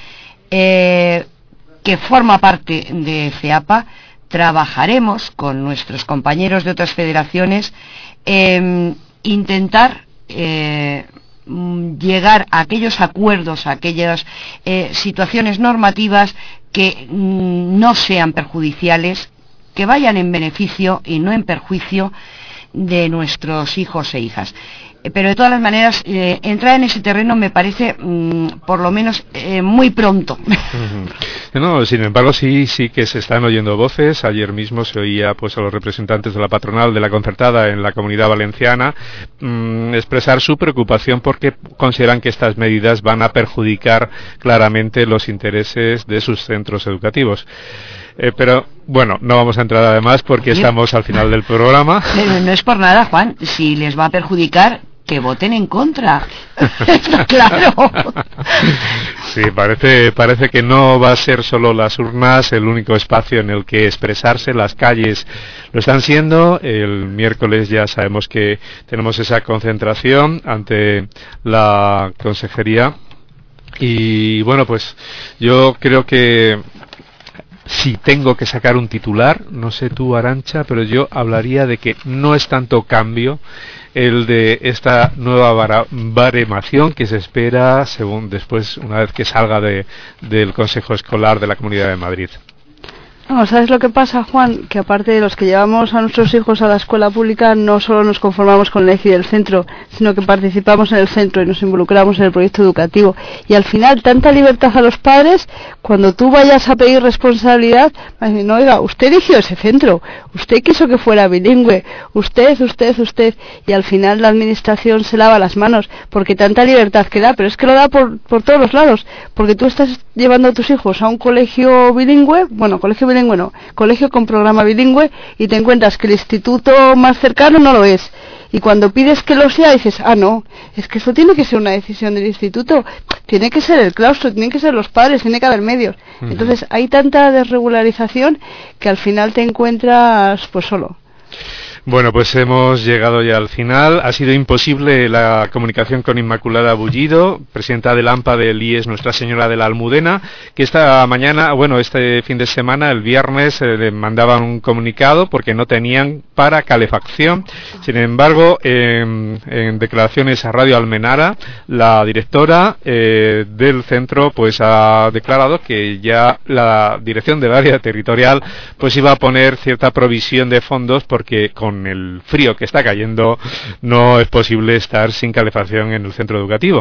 Eh, que forma parte de CEAPA, trabajaremos con nuestros compañeros de otras federaciones en intentar eh, llegar a aquellos acuerdos, a aquellas eh, situaciones normativas que mm, no sean perjudiciales, que vayan en beneficio y no en perjuicio de nuestros hijos e hijas. Pero de todas las maneras, eh, entrar en ese terreno me parece, mmm, por lo menos, eh, muy pronto. Uh-huh. No, sin embargo, sí, sí que se están oyendo voces. Ayer mismo se oía, pues, a los representantes de la patronal de la concertada en la Comunidad Valenciana mmm, expresar su preocupación porque consideran que estas medidas van a perjudicar claramente los intereses de sus centros educativos. Eh, pero, bueno, no vamos a entrar además porque sí, estamos al final del programa. Pero no es por nada, Juan. Si les va a perjudicar, que voten en contra. Está claro. Sí, parece, parece que no va a ser solo las urnas el único espacio en el que expresarse. Las calles lo están siendo. El miércoles ya sabemos que tenemos esa concentración ante la consejería. Y bueno, pues yo creo que si tengo que sacar un titular, no sé tú, Arantxa, pero yo hablaría de que no es tanto cambio el de esta nueva baremación que se espera según después, una vez que salga de, del Consejo Escolar de la Comunidad de Madrid. No, ¿sabes lo que pasa, Juan? Que aparte de los que llevamos a nuestros hijos a la escuela pública, no solo nos conformamos con el eje del centro, sino que participamos en el centro y nos involucramos en el proyecto educativo. Y al final, tanta libertad a los padres, cuando tú vayas a pedir responsabilidad, vas a decir, no, oiga, usted eligió ese centro, usted quiso que fuera bilingüe, usted, usted, usted, y al final la administración se lava las manos, porque tanta libertad que da, pero es que lo da por, por todos los lados, porque tú estás llevando a tus hijos a un colegio bilingüe, bueno, colegio bilingüe, Bueno, colegio con programa bilingüe y te encuentras que el instituto más cercano no lo es. Y cuando pides que lo sea, dices, ah, no, es que eso tiene que ser una decisión del instituto, tiene que ser el claustro, tienen que ser los padres, tiene que haber medios. Uh-huh. Entonces hay tanta desregularización que al final te encuentras pues solo. Bueno, pues hemos llegado ya al final. Ha sido imposible la comunicación con Inmaculada Bullido, presidenta del AMPA del I E S Nuestra Señora de la Almudena, que esta mañana, bueno, este fin de semana, el viernes, eh, le mandaban un comunicado porque no tenían para calefacción. Sin embargo, eh, en declaraciones a Radio Almenara, la directora eh, del centro pues ha declarado que ya la dirección del área territorial pues iba a poner cierta provisión de fondos porque con el frío que está cayendo no es posible estar sin calefacción en el centro educativo.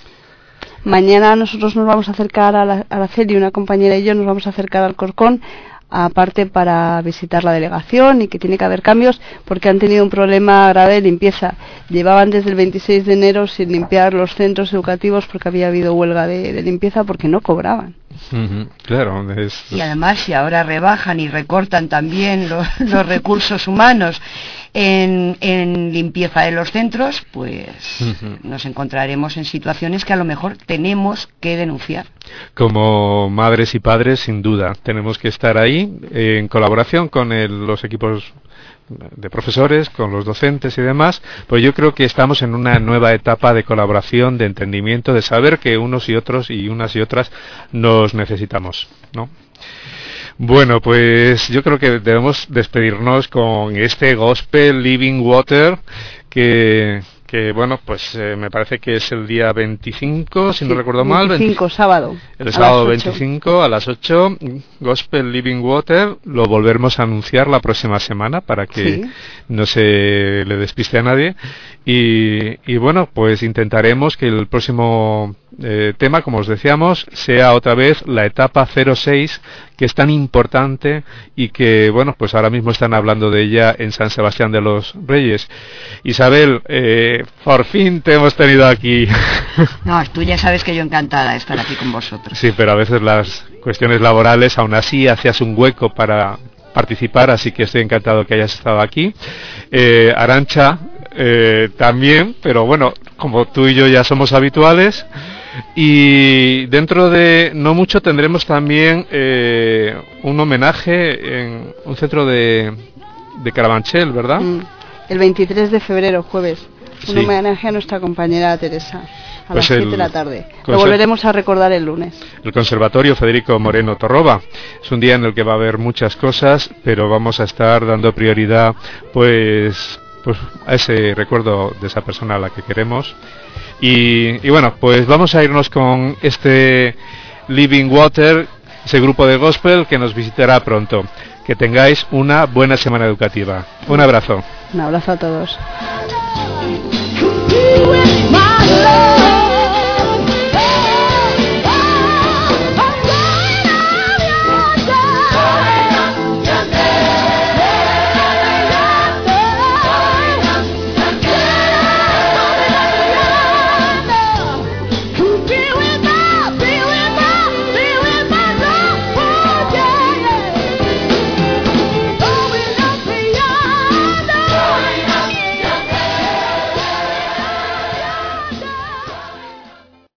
Mañana nosotros nos vamos a acercar a la, a la Celi, una compañera y yo nos vamos a acercar al Corcón, aparte para visitar la delegación y que tiene que haber cambios porque han tenido un problema grave de limpieza. Llevaban desde el veintiséis de enero sin limpiar los centros educativos porque había habido huelga de, de limpieza porque no cobraban. Uh-huh, claro. Es... Y además si ahora rebajan y recortan también los, los recursos humanos en, en limpieza de los centros, pues uh-huh. nos encontraremos en situaciones que a lo mejor tenemos que denunciar. Como madres y padres, sin duda, tenemos que estar ahí eh, en colaboración con el, los equipos de profesores, con los docentes y demás, pues yo creo que estamos en una nueva etapa de colaboración, de entendimiento, de saber que unos y otros y unas y otras nos necesitamos, ¿no? Bueno, pues yo creo que debemos despedirnos con este Gospel Living Water que... que bueno, pues eh, me parece que es el día veinticinco, si sí, no recuerdo mal. veinticinco, veinte, sábado. El sábado veinticinco a las ocho, Gospel Living Water, lo volveremos a anunciar la próxima semana para que sí. no se le despiste a nadie. Y, y bueno, pues intentaremos que el próximo eh, tema, como os decíamos, sea otra vez la etapa cero seis, que es tan importante y que, bueno, pues ahora mismo están hablando de ella en San Sebastián de los Reyes. Isabel, eh, por fin te hemos tenido aquí. No, tú ya sabes que yo encantada de estar aquí con vosotros. Sí, pero a veces las cuestiones laborales, aún así, hacías un hueco para participar, así que estoy encantado que hayas estado aquí. Eh, Arantxa, eh, también, pero bueno, como tú y yo ya somos habituales, y dentro de no mucho tendremos también eh, un homenaje en un centro de, de Carabanchel, ¿verdad? Mm, el veintitrés de febrero, jueves, un sí. homenaje a nuestra compañera Teresa. A pues las siete de la tarde. Lo volveremos a recordar el lunes. El Conservatorio Federico Moreno Torroba. Es un día en el que va a haber muchas cosas, pero vamos a estar dando prioridad pues, pues a ese recuerdo de esa persona a la que queremos. Y, y bueno, pues vamos a irnos con este Living Water, ese grupo de gospel que nos visitará pronto. Que que tengáis una buena semana educativa. Un abrazo. Un abrazo a todos. My love.